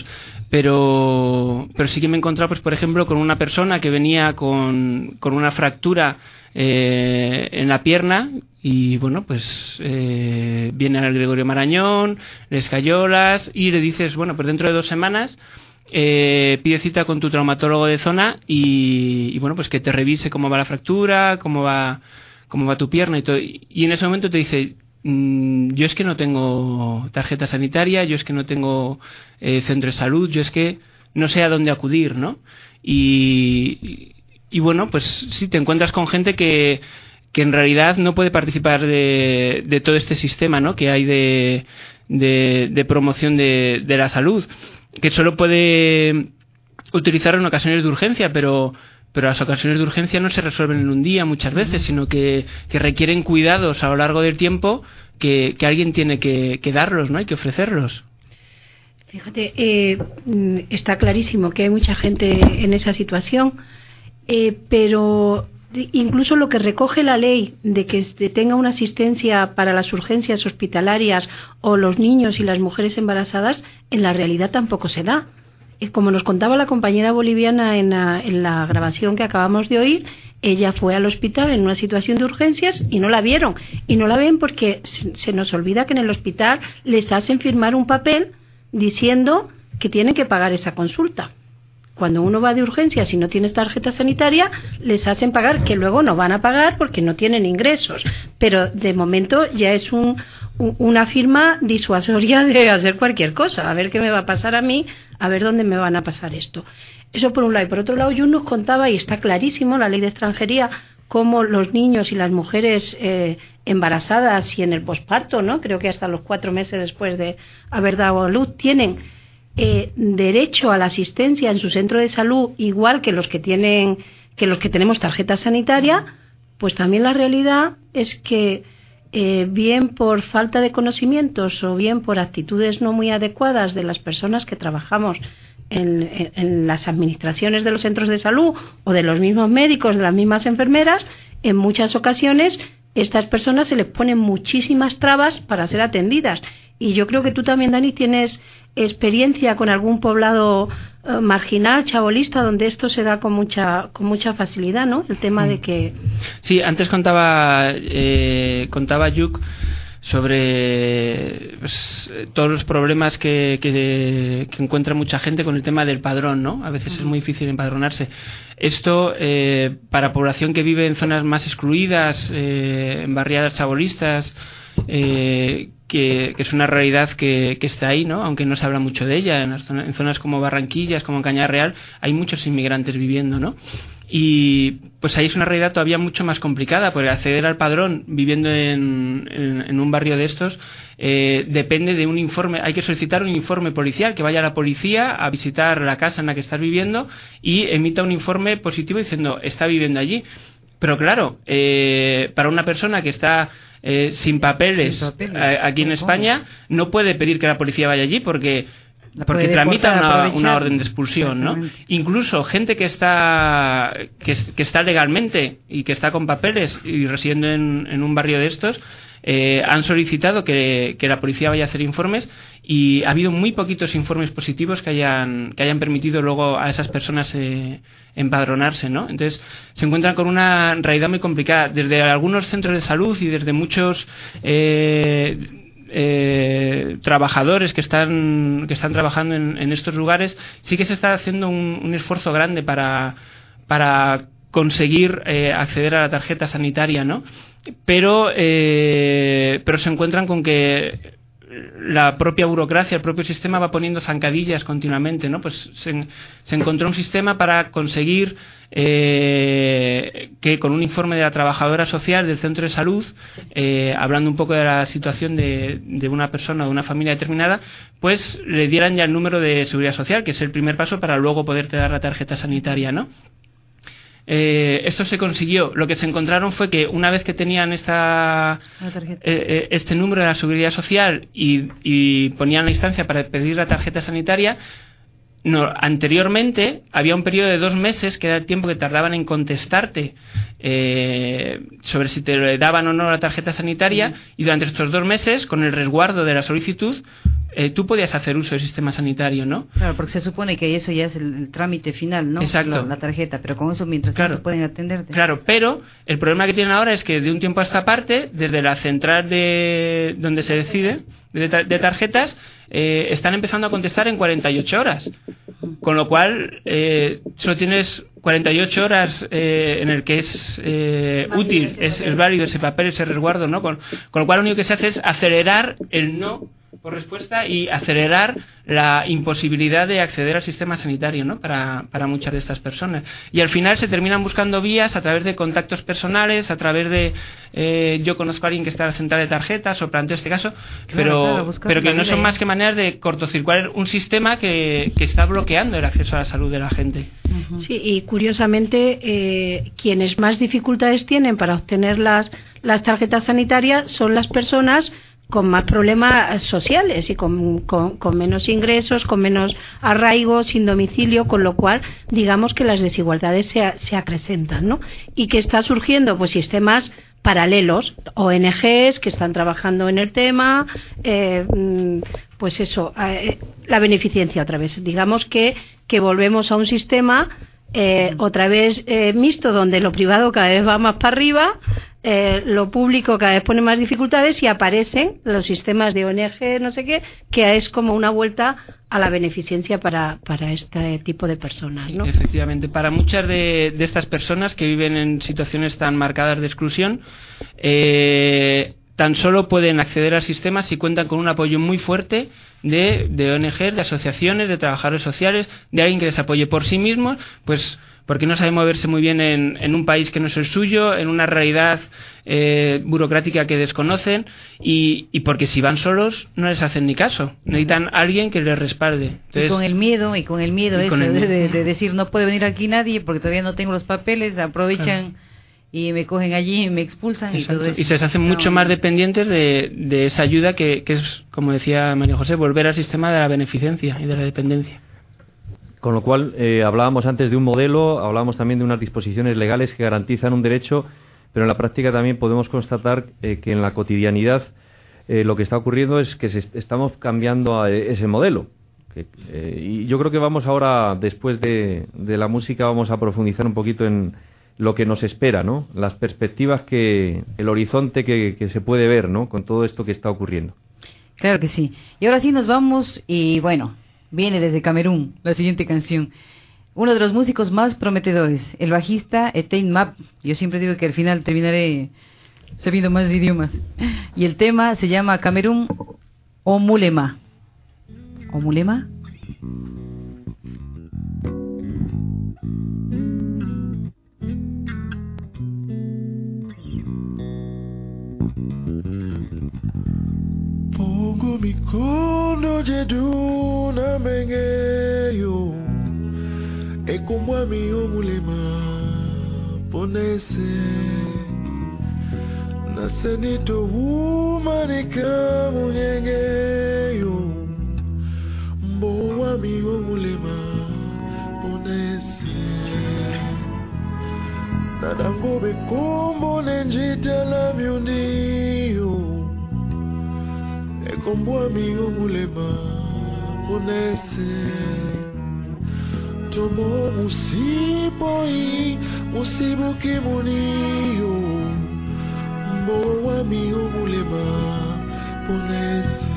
pero pero sí que me he encontrado, pues por ejemplo, con una persona que venía con, con una fractura eh, en la pierna. Y bueno, pues eh, viene al Gregorio Marañón, le escayolas y le dices, bueno, pues dentro de dos semanas eh, pide cita con tu traumatólogo de zona y, y bueno, pues que te revise cómo va la fractura, cómo va cómo va tu pierna y todo. Y en ese momento te dice, mmm, yo es que no tengo tarjeta sanitaria, yo es que no tengo eh, centro de salud, yo es que no sé a dónde acudir, ¿no? Y, y, y bueno, pues sí, te encuentras con gente que que en realidad no puede participar de, de todo este sistema, ¿no?, que hay de, de, de promoción de, de la salud, que solo puede utilizar en ocasiones de urgencia, pero pero las ocasiones de urgencia no se resuelven en un día muchas veces, sino que, que requieren cuidados a lo largo del tiempo que, que alguien tiene que, que darlos, ¿no?, y que ofrecerlos. Fíjate, eh, está clarísimo que hay mucha gente en esa situación, eh, pero incluso lo que recoge la ley de que tenga una asistencia para las urgencias hospitalarias o los niños y las mujeres embarazadas, en la realidad tampoco se da. Como nos contaba la compañera boliviana en la, en la grabación que acabamos de oír, ella fue al hospital en una situación de urgencias y no la vieron. Y no la ven porque se nos olvida que en el hospital les hacen firmar un papel diciendo que tienen que pagar esa consulta. Cuando uno va de urgencias y no tienes tarjeta sanitaria, les hacen pagar, que luego no van a pagar porque no tienen ingresos. Pero de momento ya es un, un, una firma disuasoria de hacer cualquier cosa. A ver qué me va a pasar a mí a ver dónde me van a pasar esto. Eso por un lado. Y por otro lado, Jun nos contaba, y está clarísimo, la ley de extranjería, cómo los niños y las mujeres eh, embarazadas y en el posparto, ¿no? Creo que hasta los cuatro meses después de haber dado a luz, tienen eh, derecho a la asistencia en su centro de salud, igual que los que tienen, que los que tenemos tarjeta sanitaria. Pues también la realidad es que eh, bien por falta de conocimientos o bien por actitudes no muy adecuadas de las personas que trabajamos en, en, en las administraciones de los centros de salud o de los mismos médicos, de las mismas enfermeras, en muchas ocasiones estas personas se les ponen muchísimas trabas para ser atendidas. Y yo creo que tú también, Dani, tienes experiencia con algún poblado eh, marginal, chabolista, donde esto se da con mucha con mucha facilidad, ¿no? El tema de que... Sí, antes contaba eh, contaba Yuk sobre pues, todos los problemas que, que, que encuentra mucha gente con el tema del padrón, ¿no? A veces es muy difícil empadronarse. Esto, eh, para población que vive en zonas más excluidas, eh, en barriadas chabolistas, eh, que, que es una realidad que, que está ahí, ¿no? Aunque no se habla mucho de ella. En, las zonas, en zonas como Barranquillas, como en Cañar Real, hay muchos inmigrantes viviendo, ¿no? Y pues ahí es una realidad todavía mucho más complicada, porque acceder al padrón viviendo en, en, en un barrio de estos eh, depende de un informe. Hay que solicitar un informe policial, que vaya a la policía a visitar la casa en la que estás viviendo y emita un informe positivo diciendo está viviendo allí. Pero claro, eh, para una persona que está eh, sin papeles, sin papeles a, aquí en España, no puede pedir que la policía vaya allí porque porque tramita una, una orden de expulsión, ¿no? Incluso gente que está que, que está legalmente y que está con papeles y residiendo en, en un barrio de estos eh, han solicitado que, que la policía vaya a hacer informes y ha habido muy poquitos informes positivos que hayan que hayan permitido luego a esas personas eh, empadronarse, ¿no? Entonces se encuentran con una realidad muy complicada desde algunos centros de salud y desde muchos eh, Eh, trabajadores que están que están trabajando en, en estos lugares. Sí que se está haciendo un, un esfuerzo grande para para conseguir eh, acceder a la tarjeta sanitaria, ¿no? Pero eh, pero se encuentran con que la propia burocracia, el propio sistema va poniendo zancadillas continuamente, ¿no? Pues se, se encontró un sistema para conseguir eh, que con un informe de la trabajadora social del centro de salud, eh, hablando un poco de la situación de, de una persona o de una familia determinada, pues le dieran ya el número de seguridad social, que es el primer paso para luego poderte dar la tarjeta sanitaria, ¿no? Eh, esto se consiguió. Lo que se encontraron fue que una vez que tenían esta, eh, este número de la seguridad social y, y ponían la instancia para pedir la tarjeta sanitaria, no, anteriormente había un periodo de dos meses que era el tiempo que tardaban en contestarte eh, sobre si te daban o no la tarjeta sanitaria, y durante estos dos meses, con el resguardo de la solicitud, Eh, tú podías hacer uso del sistema sanitario, ¿no? Claro, porque se supone que eso ya es el, el trámite final, ¿no? Exacto. La, la tarjeta, pero con eso mientras claro. tanto pueden atenderte. Claro, pero el problema que tienen ahora es que de un tiempo a esta parte, desde la central de donde se decide, de, tar de tarjetas, eh, están empezando a contestar en cuarenta y ocho horas. Con lo cual, eh, solo tienes cuarenta y ocho horas eh, en el que es eh, útil, es, es válido ese papel, ese resguardo, ¿no? Con, con lo cual lo único que se hace es acelerar el no por respuesta y acelerar la imposibilidad de acceder al sistema sanitario, ¿no? Para, para muchas de estas personas. Y al final se terminan buscando vías a través de contactos personales, a través de eh, yo conozco a alguien que está en la central de tarjetas o planteo este caso, claro, pero, claro, pero que no son más que maneras de cortocircular un sistema que, que está bloqueando el acceso a la salud de la gente. Uh-huh. Sí, y curiosamente eh, quienes más dificultades tienen para obtener las, las tarjetas sanitarias son las personas con más problemas sociales y con, con, con menos ingresos, con menos arraigo, sin domicilio, con lo cual digamos que las desigualdades se, se acrecentan, ¿no? Y que está surgiendo pues sistemas paralelos, O N Ges que están trabajando en el tema, eh, pues eso, eh, la beneficencia otra vez. Digamos que, que volvemos a un sistema eh, otra vez eh, mixto, donde lo privado cada vez va más para arriba, Eh, lo público cada vez pone más dificultades y aparecen los sistemas de O N G, no sé qué, que es como una vuelta a la beneficencia para, para este tipo de personas, ¿no? Efectivamente, para muchas de, de estas personas que viven en situaciones tan marcadas de exclusión, eh, tan solo pueden acceder al sistema si cuentan con un apoyo muy fuerte de, de O N Ges, de asociaciones, de trabajadores sociales, de alguien que les apoye. Por sí mismos, pues porque no sabe moverse muy bien en, en un país que no es el suyo, en una realidad eh, burocrática que desconocen, y, y porque si van solos no les hacen ni caso, necesitan a alguien que les respalde. Entonces, y con el miedo, y con el miedo eso, el miedo. De, de decir no puede venir aquí nadie porque todavía no tengo los papeles, aprovechan... Claro. Y me cogen allí y me expulsan. Exacto. Y todo eso. Y se hacen no, mucho más dependientes de, de esa ayuda que, que es, como decía María José, volver al sistema de la beneficencia y de la dependencia. Con lo cual, eh, hablábamos antes de un modelo, hablábamos también de unas disposiciones legales que garantizan un derecho, pero en la práctica también podemos constatar eh, que en la cotidianidad eh, lo que está ocurriendo es que se, estamos cambiando a ese modelo. Que, eh, y yo creo que vamos ahora, después de, de la música, vamos a profundizar un poquito en lo que nos espera, ¿no? Las perspectivas que, el horizonte que, que se puede ver, ¿no? Con todo esto que está ocurriendo. Claro que sí. Y ahora sí nos vamos y bueno, viene desde Camerún la siguiente canción. Uno de los músicos más prometedores, el bajista Etienne Map. Yo siempre digo que al final terminaré sabiendo más idiomas. Y el tema se llama Camerún Omulema. ¿Omulema? Pongo mi cono jeduna mengeyo e como a mi omulema ponese nasenito umanika munyengeyo mbo a mi omulema ponese nadango be como nenjita la miuniyo como amigo mulema ponese tomo musibo y musibo que munio mo amigo mulema ponese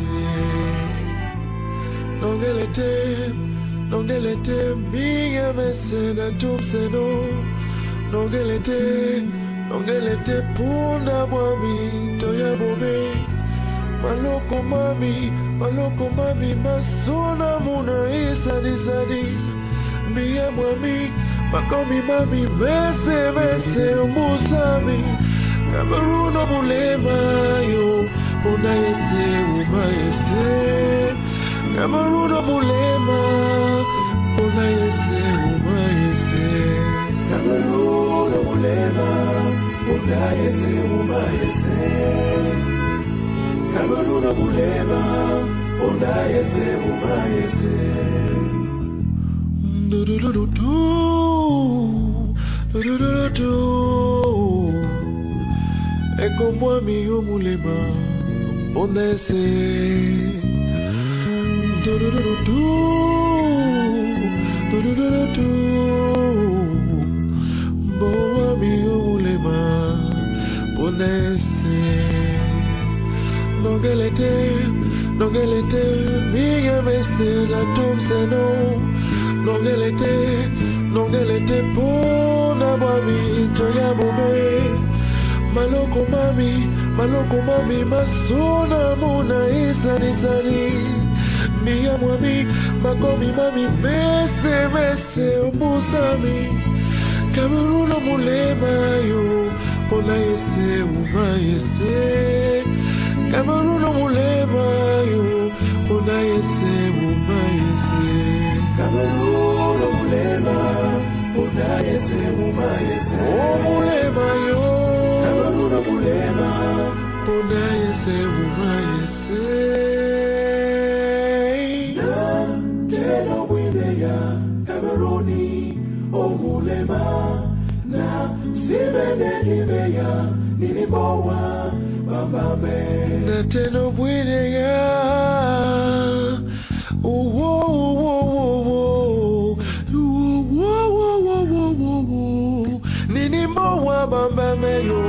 nongelete nongelete minga mesena tumseno nongelete nongelete puna bwami toya bobe maloko mami, maloko mami, masona muna isa disadi. Mia mwami, makomi mami, mese mese umusami. Kameruno mulema yo, una ese uma ese. Kameruno mulema, una ese uma ese. Kameruno mulema, una ese uma ese. Kameruna mulema, ona ese uma ese. Do do do do do do do do. E como amigo mulema, ona ese. Do do do do do do do do do. Bo amigo mulema, ona ese. Nongelete, nongelete, minga mese la tumse no. Nongelete, nongelete, pona mami, toya bobe. Maloko mami, maloko mami, masona muna isa nisani. Mia mwami, makomi mami, mese mese umusami. Kameruno mulema yo, ona ese uma ese. Kameruno mulema yo, ona ese uma ese. Kameruno mulema, ona ese uma ese. Oh mulema yo, Kameruno mulema, ona ese uma ese. Na tena wine ya Kameruni, oh mulema, na sibene jimeya nilibowa. Nateno bwine ya oh oh oh oh oh oh nini mowa bamba meyo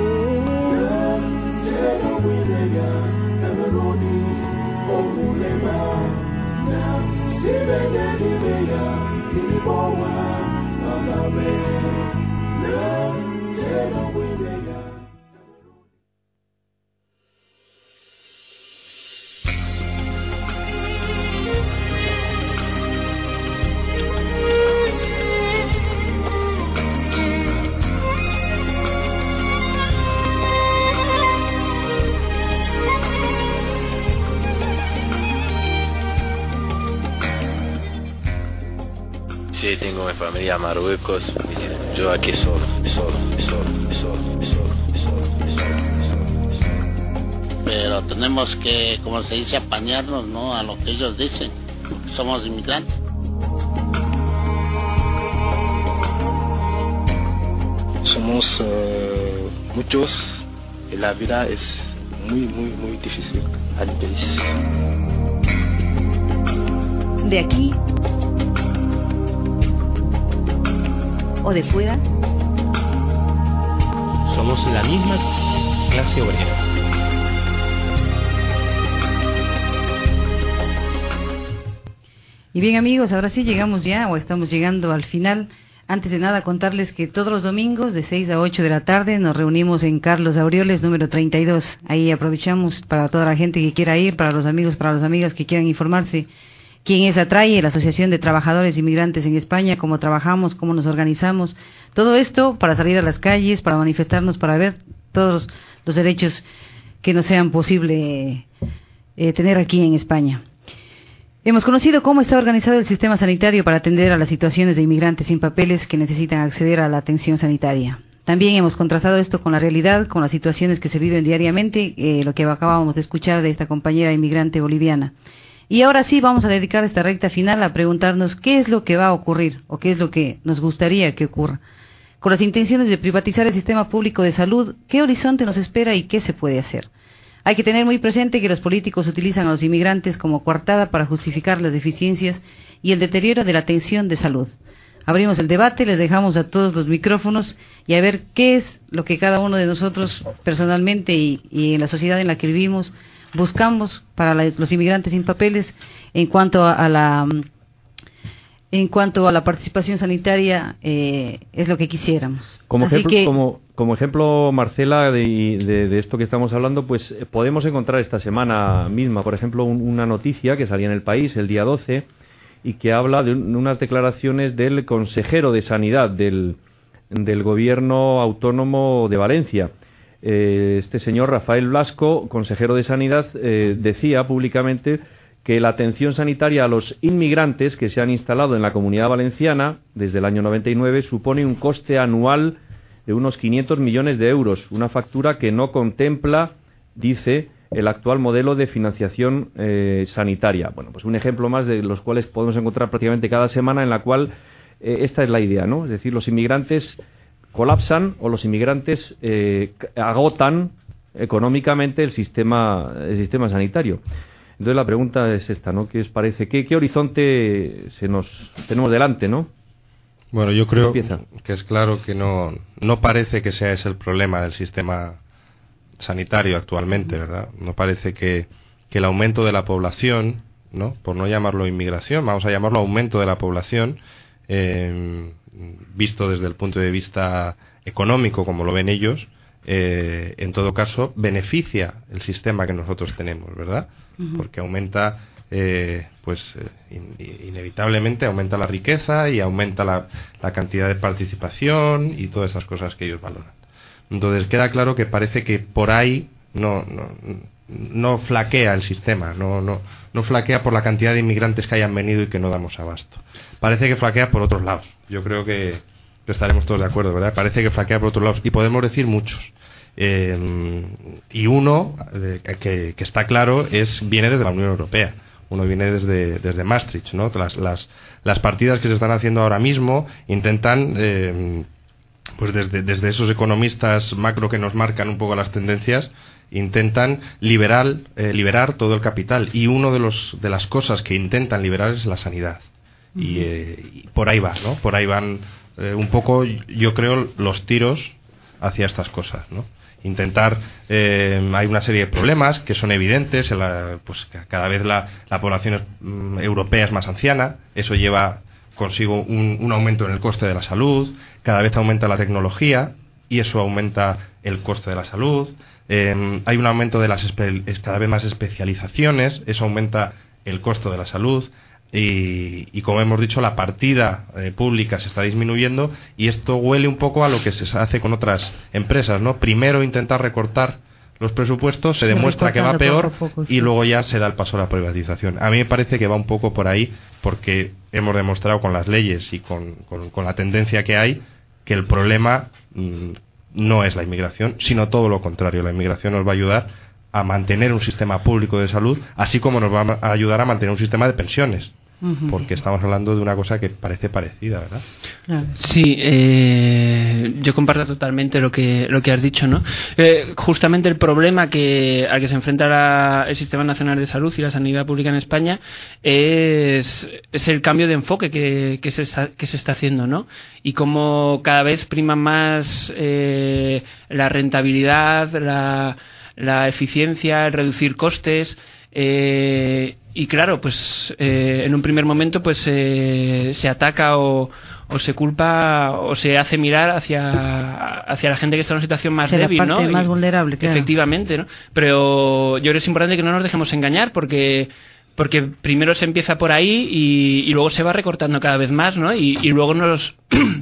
Nateno bwine ya Kameruni omulema na sibene jimeya nini mowa bamba meyo Nateno bwine ya tengo mi familia en Marruecos, y yo aquí solo, solo, solo, solo, solo, solo, solo. Pero tenemos que, como se dice, apañarnos, ¿no? A lo que ellos dicen. Somos inmigrantes. Somos uh, muchos y la vida es muy, muy, muy difícil al país. De aquí o de fuera. Somos la misma clase obrera. Y bien amigos, ahora sí llegamos ya o estamos llegando al final. Antes de nada contarles que todos los domingos de seis a ocho de la tarde nos reunimos en Carlos Aureoles número treinta y dos. Ahí aprovechamos para toda la gente que quiera ir, para los amigos, para las amigas que quieran informarse quién es Atraye, la Asociación de Trabajadores Inmigrantes en España, cómo trabajamos, cómo nos organizamos. Todo esto para salir a las calles, para manifestarnos, para ver todos los derechos que nos sean posible eh, tener aquí en España. Hemos conocido cómo está organizado el sistema sanitario para atender a las situaciones de inmigrantes sin papeles que necesitan acceder a la atención sanitaria. También hemos contrastado esto con la realidad, con las situaciones que se viven diariamente, eh, lo que acabábamos de escuchar de esta compañera inmigrante boliviana. Y ahora sí vamos a dedicar esta recta final a preguntarnos qué es lo que va a ocurrir o qué es lo que nos gustaría que ocurra. Con las intenciones de privatizar el sistema público de salud, ¿qué horizonte nos espera y qué se puede hacer? Hay que tener muy presente que los políticos utilizan a los inmigrantes como coartada para justificar las deficiencias y el deterioro de la atención de salud. Abrimos el debate, les dejamos a todos los micrófonos y a ver qué es lo que cada uno de nosotros personalmente y, y en la sociedad en la que vivimos buscamos para la, los inmigrantes sin papeles en cuanto a, a la en cuanto a la participación sanitaria eh, es lo que quisiéramos. Como Así ejemplo, que, como, como ejemplo, Marcela, de, de, de esto que estamos hablando, pues podemos encontrar esta semana misma, por ejemplo, un, una noticia que salía en El País el día doce y que habla de un, unas declaraciones del consejero de Sanidad del, del Gobierno Autónomo de Valencia. Eh, este señor Rafael Blasco, consejero de Sanidad, eh, decía públicamente que la atención sanitaria a los inmigrantes que se han instalado en la Comunidad Valenciana desde el año noventa y nueve supone un coste anual de unos quinientos millones de euros, una factura que no contempla, dice, el actual modelo de financiación eh, sanitaria. Bueno, pues un ejemplo más de los cuales podemos encontrar prácticamente cada semana, en la cual eh, esta es la idea, ¿no? Es decir, los inmigrantes colapsan o los inmigrantes eh, agotan económicamente el sistema el sistema sanitario. Entonces la pregunta es esta, ¿no? ¿Qué os parece? ¿Qué, qué horizonte se nos tenemos delante, no? Bueno, yo creo que es claro que no no parece que sea ese el problema del sistema sanitario actualmente, ¿verdad? No parece que, que el aumento de la población, ¿no? Por no llamarlo inmigración, vamos a llamarlo aumento de la población, eh, visto desde el punto de vista económico, como lo ven ellos, eh, en todo caso beneficia el sistema que nosotros tenemos, ¿verdad? Uh-huh. Porque aumenta, eh, pues eh, in, inevitablemente aumenta la riqueza y aumenta la, la cantidad de participación y todas esas cosas que ellos valoran. Entonces queda claro que parece que por ahí no no, no flaquea el sistema, no, no, no flaquea por la cantidad de inmigrantes que hayan venido y que no damos abasto. Parece que flaquea por otros lados. Yo creo que, que estaremos todos de acuerdo, ¿verdad? Parece que flaquea por otros lados. Y podemos decir muchos. Eh, y uno, eh, que, que está claro, es viene desde la Unión Europea. Uno viene desde, desde Maastricht, ¿no? Las, las, las partidas que se están haciendo ahora mismo intentan... Eh, pues desde, desde esos economistas macro que nos marcan un poco las tendencias, intentan liberar, eh, liberar todo el capital. Y una de, los, de las cosas que intentan liberar es la sanidad. Uh-huh. Y, eh, y por ahí va, ¿no? Por ahí van eh, un poco, yo creo, los tiros hacia estas cosas, ¿no? Intentar, eh, hay una serie de problemas que son evidentes, la, pues cada vez la, la población es, mm, europea es más anciana, eso lleva consigo un, un aumento en el coste de la salud, cada vez aumenta la tecnología y eso aumenta el coste de la salud, eh, hay un aumento de las espe- cada vez más especializaciones, eso aumenta el costo de la salud y, y como hemos dicho, la partida eh, pública se está disminuyendo y esto huele un poco a lo que se hace con otras empresas, ¿no? Primero intentar recortar los presupuestos, se demuestra que va peor poco, sí. y luego ya se da el paso a la privatización. A mí me parece que va un poco por ahí, porque hemos demostrado con las leyes y con, con, con la tendencia que hay que el problema mmm, no es la inmigración, sino todo lo contrario. La inmigración nos va a ayudar a mantener un sistema público de salud, así como nos va a ayudar a mantener un sistema de pensiones. Porque estamos hablando de una cosa que parece parecida, ¿verdad? Sí, eh, yo comparto totalmente lo que lo que has dicho, ¿no? Eh, justamente el problema que al que se enfrenta la, el Sistema Nacional de Salud y la sanidad pública en España es, es el cambio de enfoque que, que, se está, que se está haciendo, ¿no? Y cómo cada vez prima más eh, la rentabilidad, la, la eficiencia, el reducir costes. Eh, y claro, pues eh, en un primer momento pues eh, se ataca o, o se culpa o se hace mirar hacia hacia la gente que está en una situación más Será débil, parte ¿no? más y, vulnerable, claro. Efectivamente, ¿no? Pero yo creo que es importante que no nos dejemos engañar porque porque primero se empieza por ahí y, y luego se va recortando cada vez más, ¿no? Y, y luego nos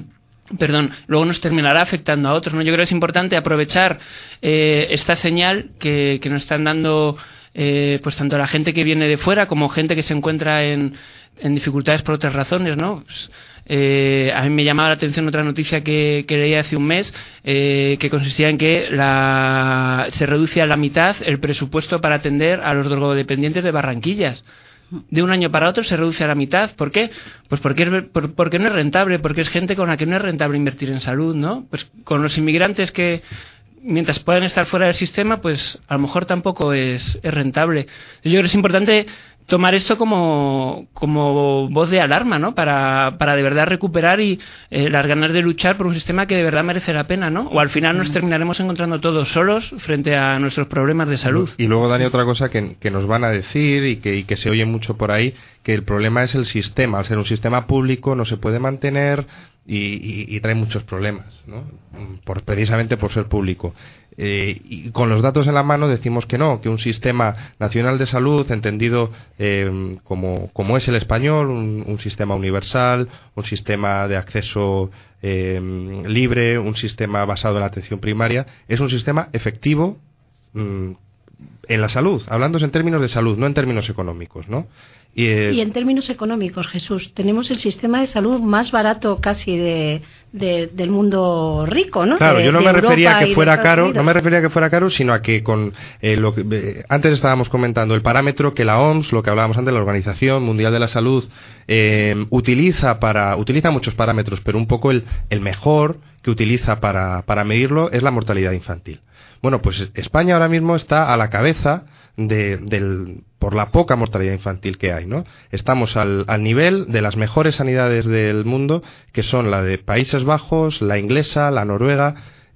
perdón, luego nos terminará afectando a otros, ¿no? Yo creo que es importante aprovechar eh, esta señal que, que nos están dando Eh, pues tanto la gente que viene de fuera como gente que se encuentra en, en dificultades por otras razones, ¿no? Pues, eh, a mí me llamaba la atención otra noticia que, que leí hace un mes eh, que consistía en que la, se reduce a la mitad el presupuesto para atender a los drogodependientes de Barranquillas. De un año para otro se reduce a la mitad. ¿Por qué? Pues porque, es, por, porque no es rentable, porque es gente con la que no es rentable invertir en salud, ¿no? Pues con los inmigrantes que mientras puedan estar fuera del sistema, pues a lo mejor tampoco es, es rentable. Yo creo que es importante tomar esto como, como voz de alarma, ¿no? Para, para de verdad recuperar y eh, las ganas de luchar por un sistema que de verdad merece la pena, ¿no? O al final nos terminaremos encontrando todos solos frente a nuestros problemas de salud. Y luego, Dani, otra cosa que, que nos van a decir y que, y que se oye mucho por ahí, que el problema es el sistema. Al ser un sistema público no se puede mantener y, y, y trae muchos problemas, ¿no? Por, precisamente por ser público. Eh, y con los datos en la mano decimos que no, que un sistema nacional de salud entendido eh, como, como es el español, un, un sistema universal, un sistema de acceso eh, libre, un sistema basado en la atención primaria, es un sistema efectivo mm, en la salud, hablando en términos de salud, no en términos económicos, ¿no? Y, eh, y en términos económicos, Jesús, tenemos el sistema de salud más barato casi de, de del mundo rico, ¿no? Claro, de, yo no me refería a que fuera caro, Unidos. no me refería a que fuera caro, sino a que con eh, lo que eh, antes estábamos comentando el parámetro que la O M S, lo que hablábamos antes, la Organización Mundial de la Salud, eh, utiliza para utiliza muchos parámetros, pero un poco el, el mejor que utiliza para para medirlo es la mortalidad infantil. Bueno, pues España ahora mismo está a la cabeza de, del, por la poca mortalidad infantil que hay, ¿no? Estamos al, al nivel de las mejores sanidades del mundo, que son la de Países Bajos, la inglesa, la noruega,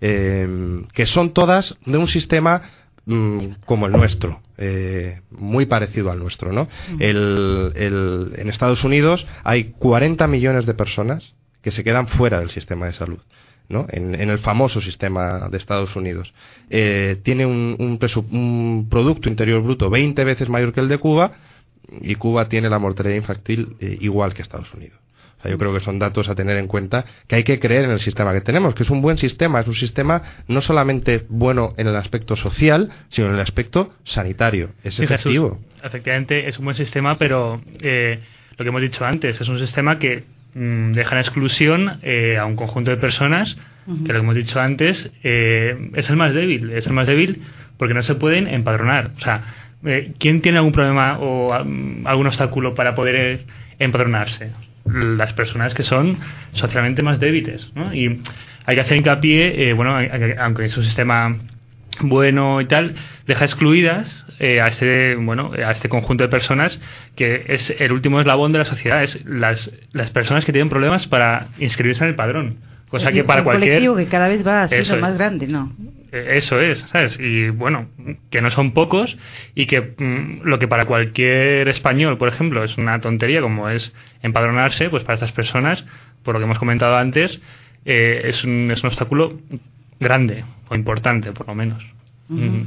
eh, que son todas de un sistema mm, como el nuestro, eh, muy parecido al nuestro, ¿no? Mm. El, el, en Estados Unidos hay cuarenta millones de personas que se quedan fuera del sistema de salud, ¿no? En, en el famoso sistema de Estados Unidos. Eh, tiene un, un, presu- un Producto Interior Bruto veinte veces mayor que el de Cuba, y Cuba tiene la mortalidad infantil eh, igual que Estados Unidos. O sea, yo creo que son datos a tener en cuenta, que hay que creer en el sistema que tenemos, que es un buen sistema, es un sistema no solamente bueno en el aspecto social, sino en el aspecto sanitario. Es sí, efectivo. Jesús, efectivamente es un buen sistema, pero eh, lo que hemos dicho antes, es un sistema que deja en exclusión eh, a un conjunto de personas uh-huh. que, lo que hemos dicho antes, eh, es el más débil, es el más débil porque no se pueden empadronar. O sea, eh, ¿quién tiene algún problema o um, algún obstáculo para poder eh, empadronarse? Las personas que son socialmente más débiles, ¿no? Y hay que hacer hincapié, eh, bueno, aunque es un sistema bueno y tal, deja excluidas eh, a este bueno a este conjunto de personas que es el último eslabón de la sociedad, es las las personas que tienen problemas para inscribirse en el padrón, cosa el, que para el cualquier colectivo que cada vez va a ser más es. grande, ¿no? Eso es, ¿sabes? Y bueno, que no son pocos y que mmm, lo que para cualquier español, por ejemplo, es una tontería como es empadronarse, pues para estas personas, por lo que hemos comentado antes, eh, es un es un obstáculo grande o importante, por lo menos. Uh-huh. Mm.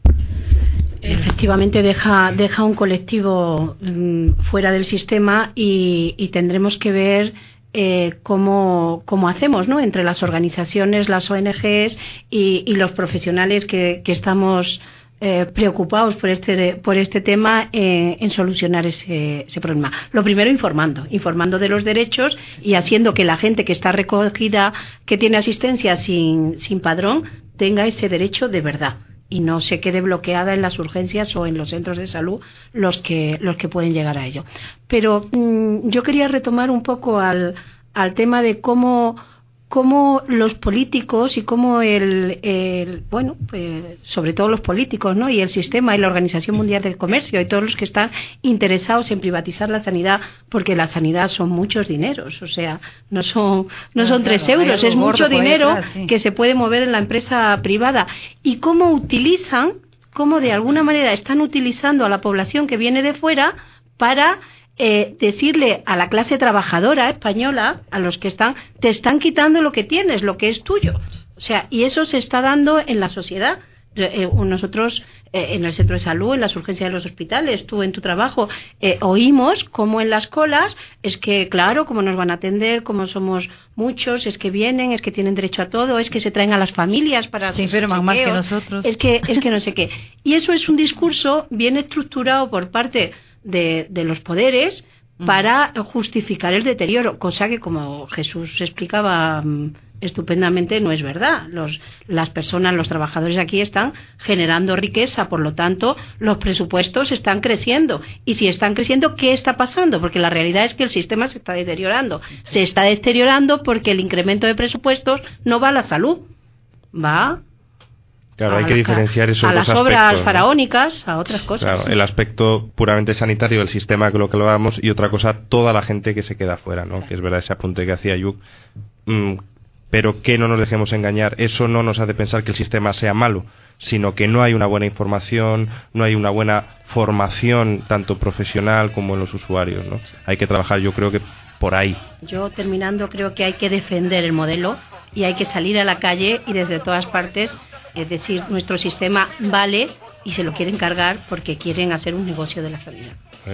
Efectivamente deja deja un colectivo mm, fuera del sistema y, y tendremos que ver eh, cómo, cómo hacemos, ¿no? Entre las organizaciones, las O N Ges y, y los profesionales que, que estamos eh, preocupados por este, por este tema eh, en solucionar ese, ese problema. Lo primero, informando, informando de los derechos y haciendo que la gente que está recogida, que tiene asistencia sin, sin padrón, tenga ese derecho de verdad y no se quede bloqueada en las urgencias o en los centros de salud los que los que pueden llegar a ello. Pero mmm, yo quería retomar un poco al, al tema de cómo cómo los políticos y cómo el, el bueno, pues, sobre todo los políticos, ¿no? Y el sistema y la Organización Mundial del Comercio y todos los que están interesados en privatizar la sanidad, porque la sanidad son muchos dineros, o sea, no son no son tres claro, euros, es mucho dinero atrás, sí. que se puede mover en la empresa privada. Y cómo utilizan, cómo de alguna manera están utilizando a la población que viene de fuera para Eh, decirle a la clase trabajadora española, a los que están, te están quitando lo que tienes, lo que es tuyo. O sea, y eso se está dando en la sociedad. Eh, nosotros eh, en el centro de salud, en las urgencias de los hospitales, tú en tu trabajo, eh, oímos como en las colas, es que claro, como nos van a atender, como somos muchos, es que vienen, es que tienen derecho a todo, es que se traen a las familias para se enferman más que nosotros, es que, es que no sé qué. Y eso es un discurso bien estructurado por parte De, de los poderes para justificar el deterioro, cosa que, como Jesús explicaba um, estupendamente, no es verdad. Los, las personas, los trabajadores aquí están generando riqueza, por lo tanto, los presupuestos están creciendo. Y si están creciendo, ¿qué está pasando? Porque la realidad es que el sistema se está deteriorando. Se está deteriorando porque el incremento de presupuestos no va a la salud, va Claro, hay que diferenciar esos a dos las obras aspectos, ¿no? faraónicas, a otras cosas. Claro, sí. El aspecto puramente sanitario del sistema, que lo que lo hablábamos, y otra cosa, toda la gente que se queda fuera, ¿no? Claro. Que es verdad ese apunte que hacía Yuk. Mm, pero que no nos dejemos engañar, eso no nos hace pensar que el sistema sea malo, sino que no hay una buena información, no hay una buena formación, tanto profesional como en los usuarios, ¿no? Hay que trabajar, yo creo que por ahí. Yo, terminando, creo que hay que defender el modelo y hay que salir a la calle y desde todas partes, es decir, nuestro sistema vale y se lo quieren cargar porque quieren hacer un negocio de la sanidad.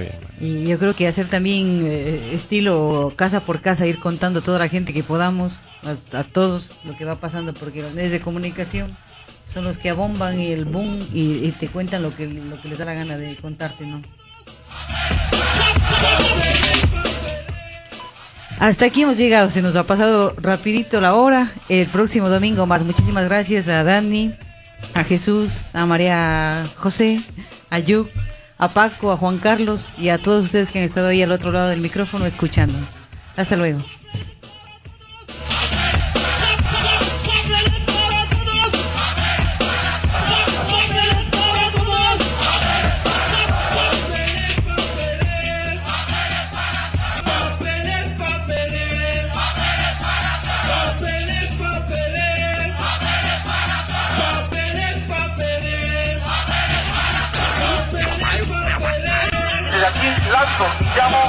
Y yo creo que hacer también eh, estilo casa por casa, ir contando a toda la gente que podamos, a, a todos lo que va pasando, porque los medios de comunicación son los que abomban y el boom y, y te cuentan lo que lo que les da la gana de contarte, ¿no? Hasta aquí hemos llegado, se nos ha pasado rapidito la hora. El próximo domingo más. Muchísimas gracias a Dani, a Jesús, a María José, a Yuk, a Paco, a Juan Carlos y a todos ustedes que han estado ahí al otro lado del micrófono escuchándonos. Hasta luego. Lanzo, llamo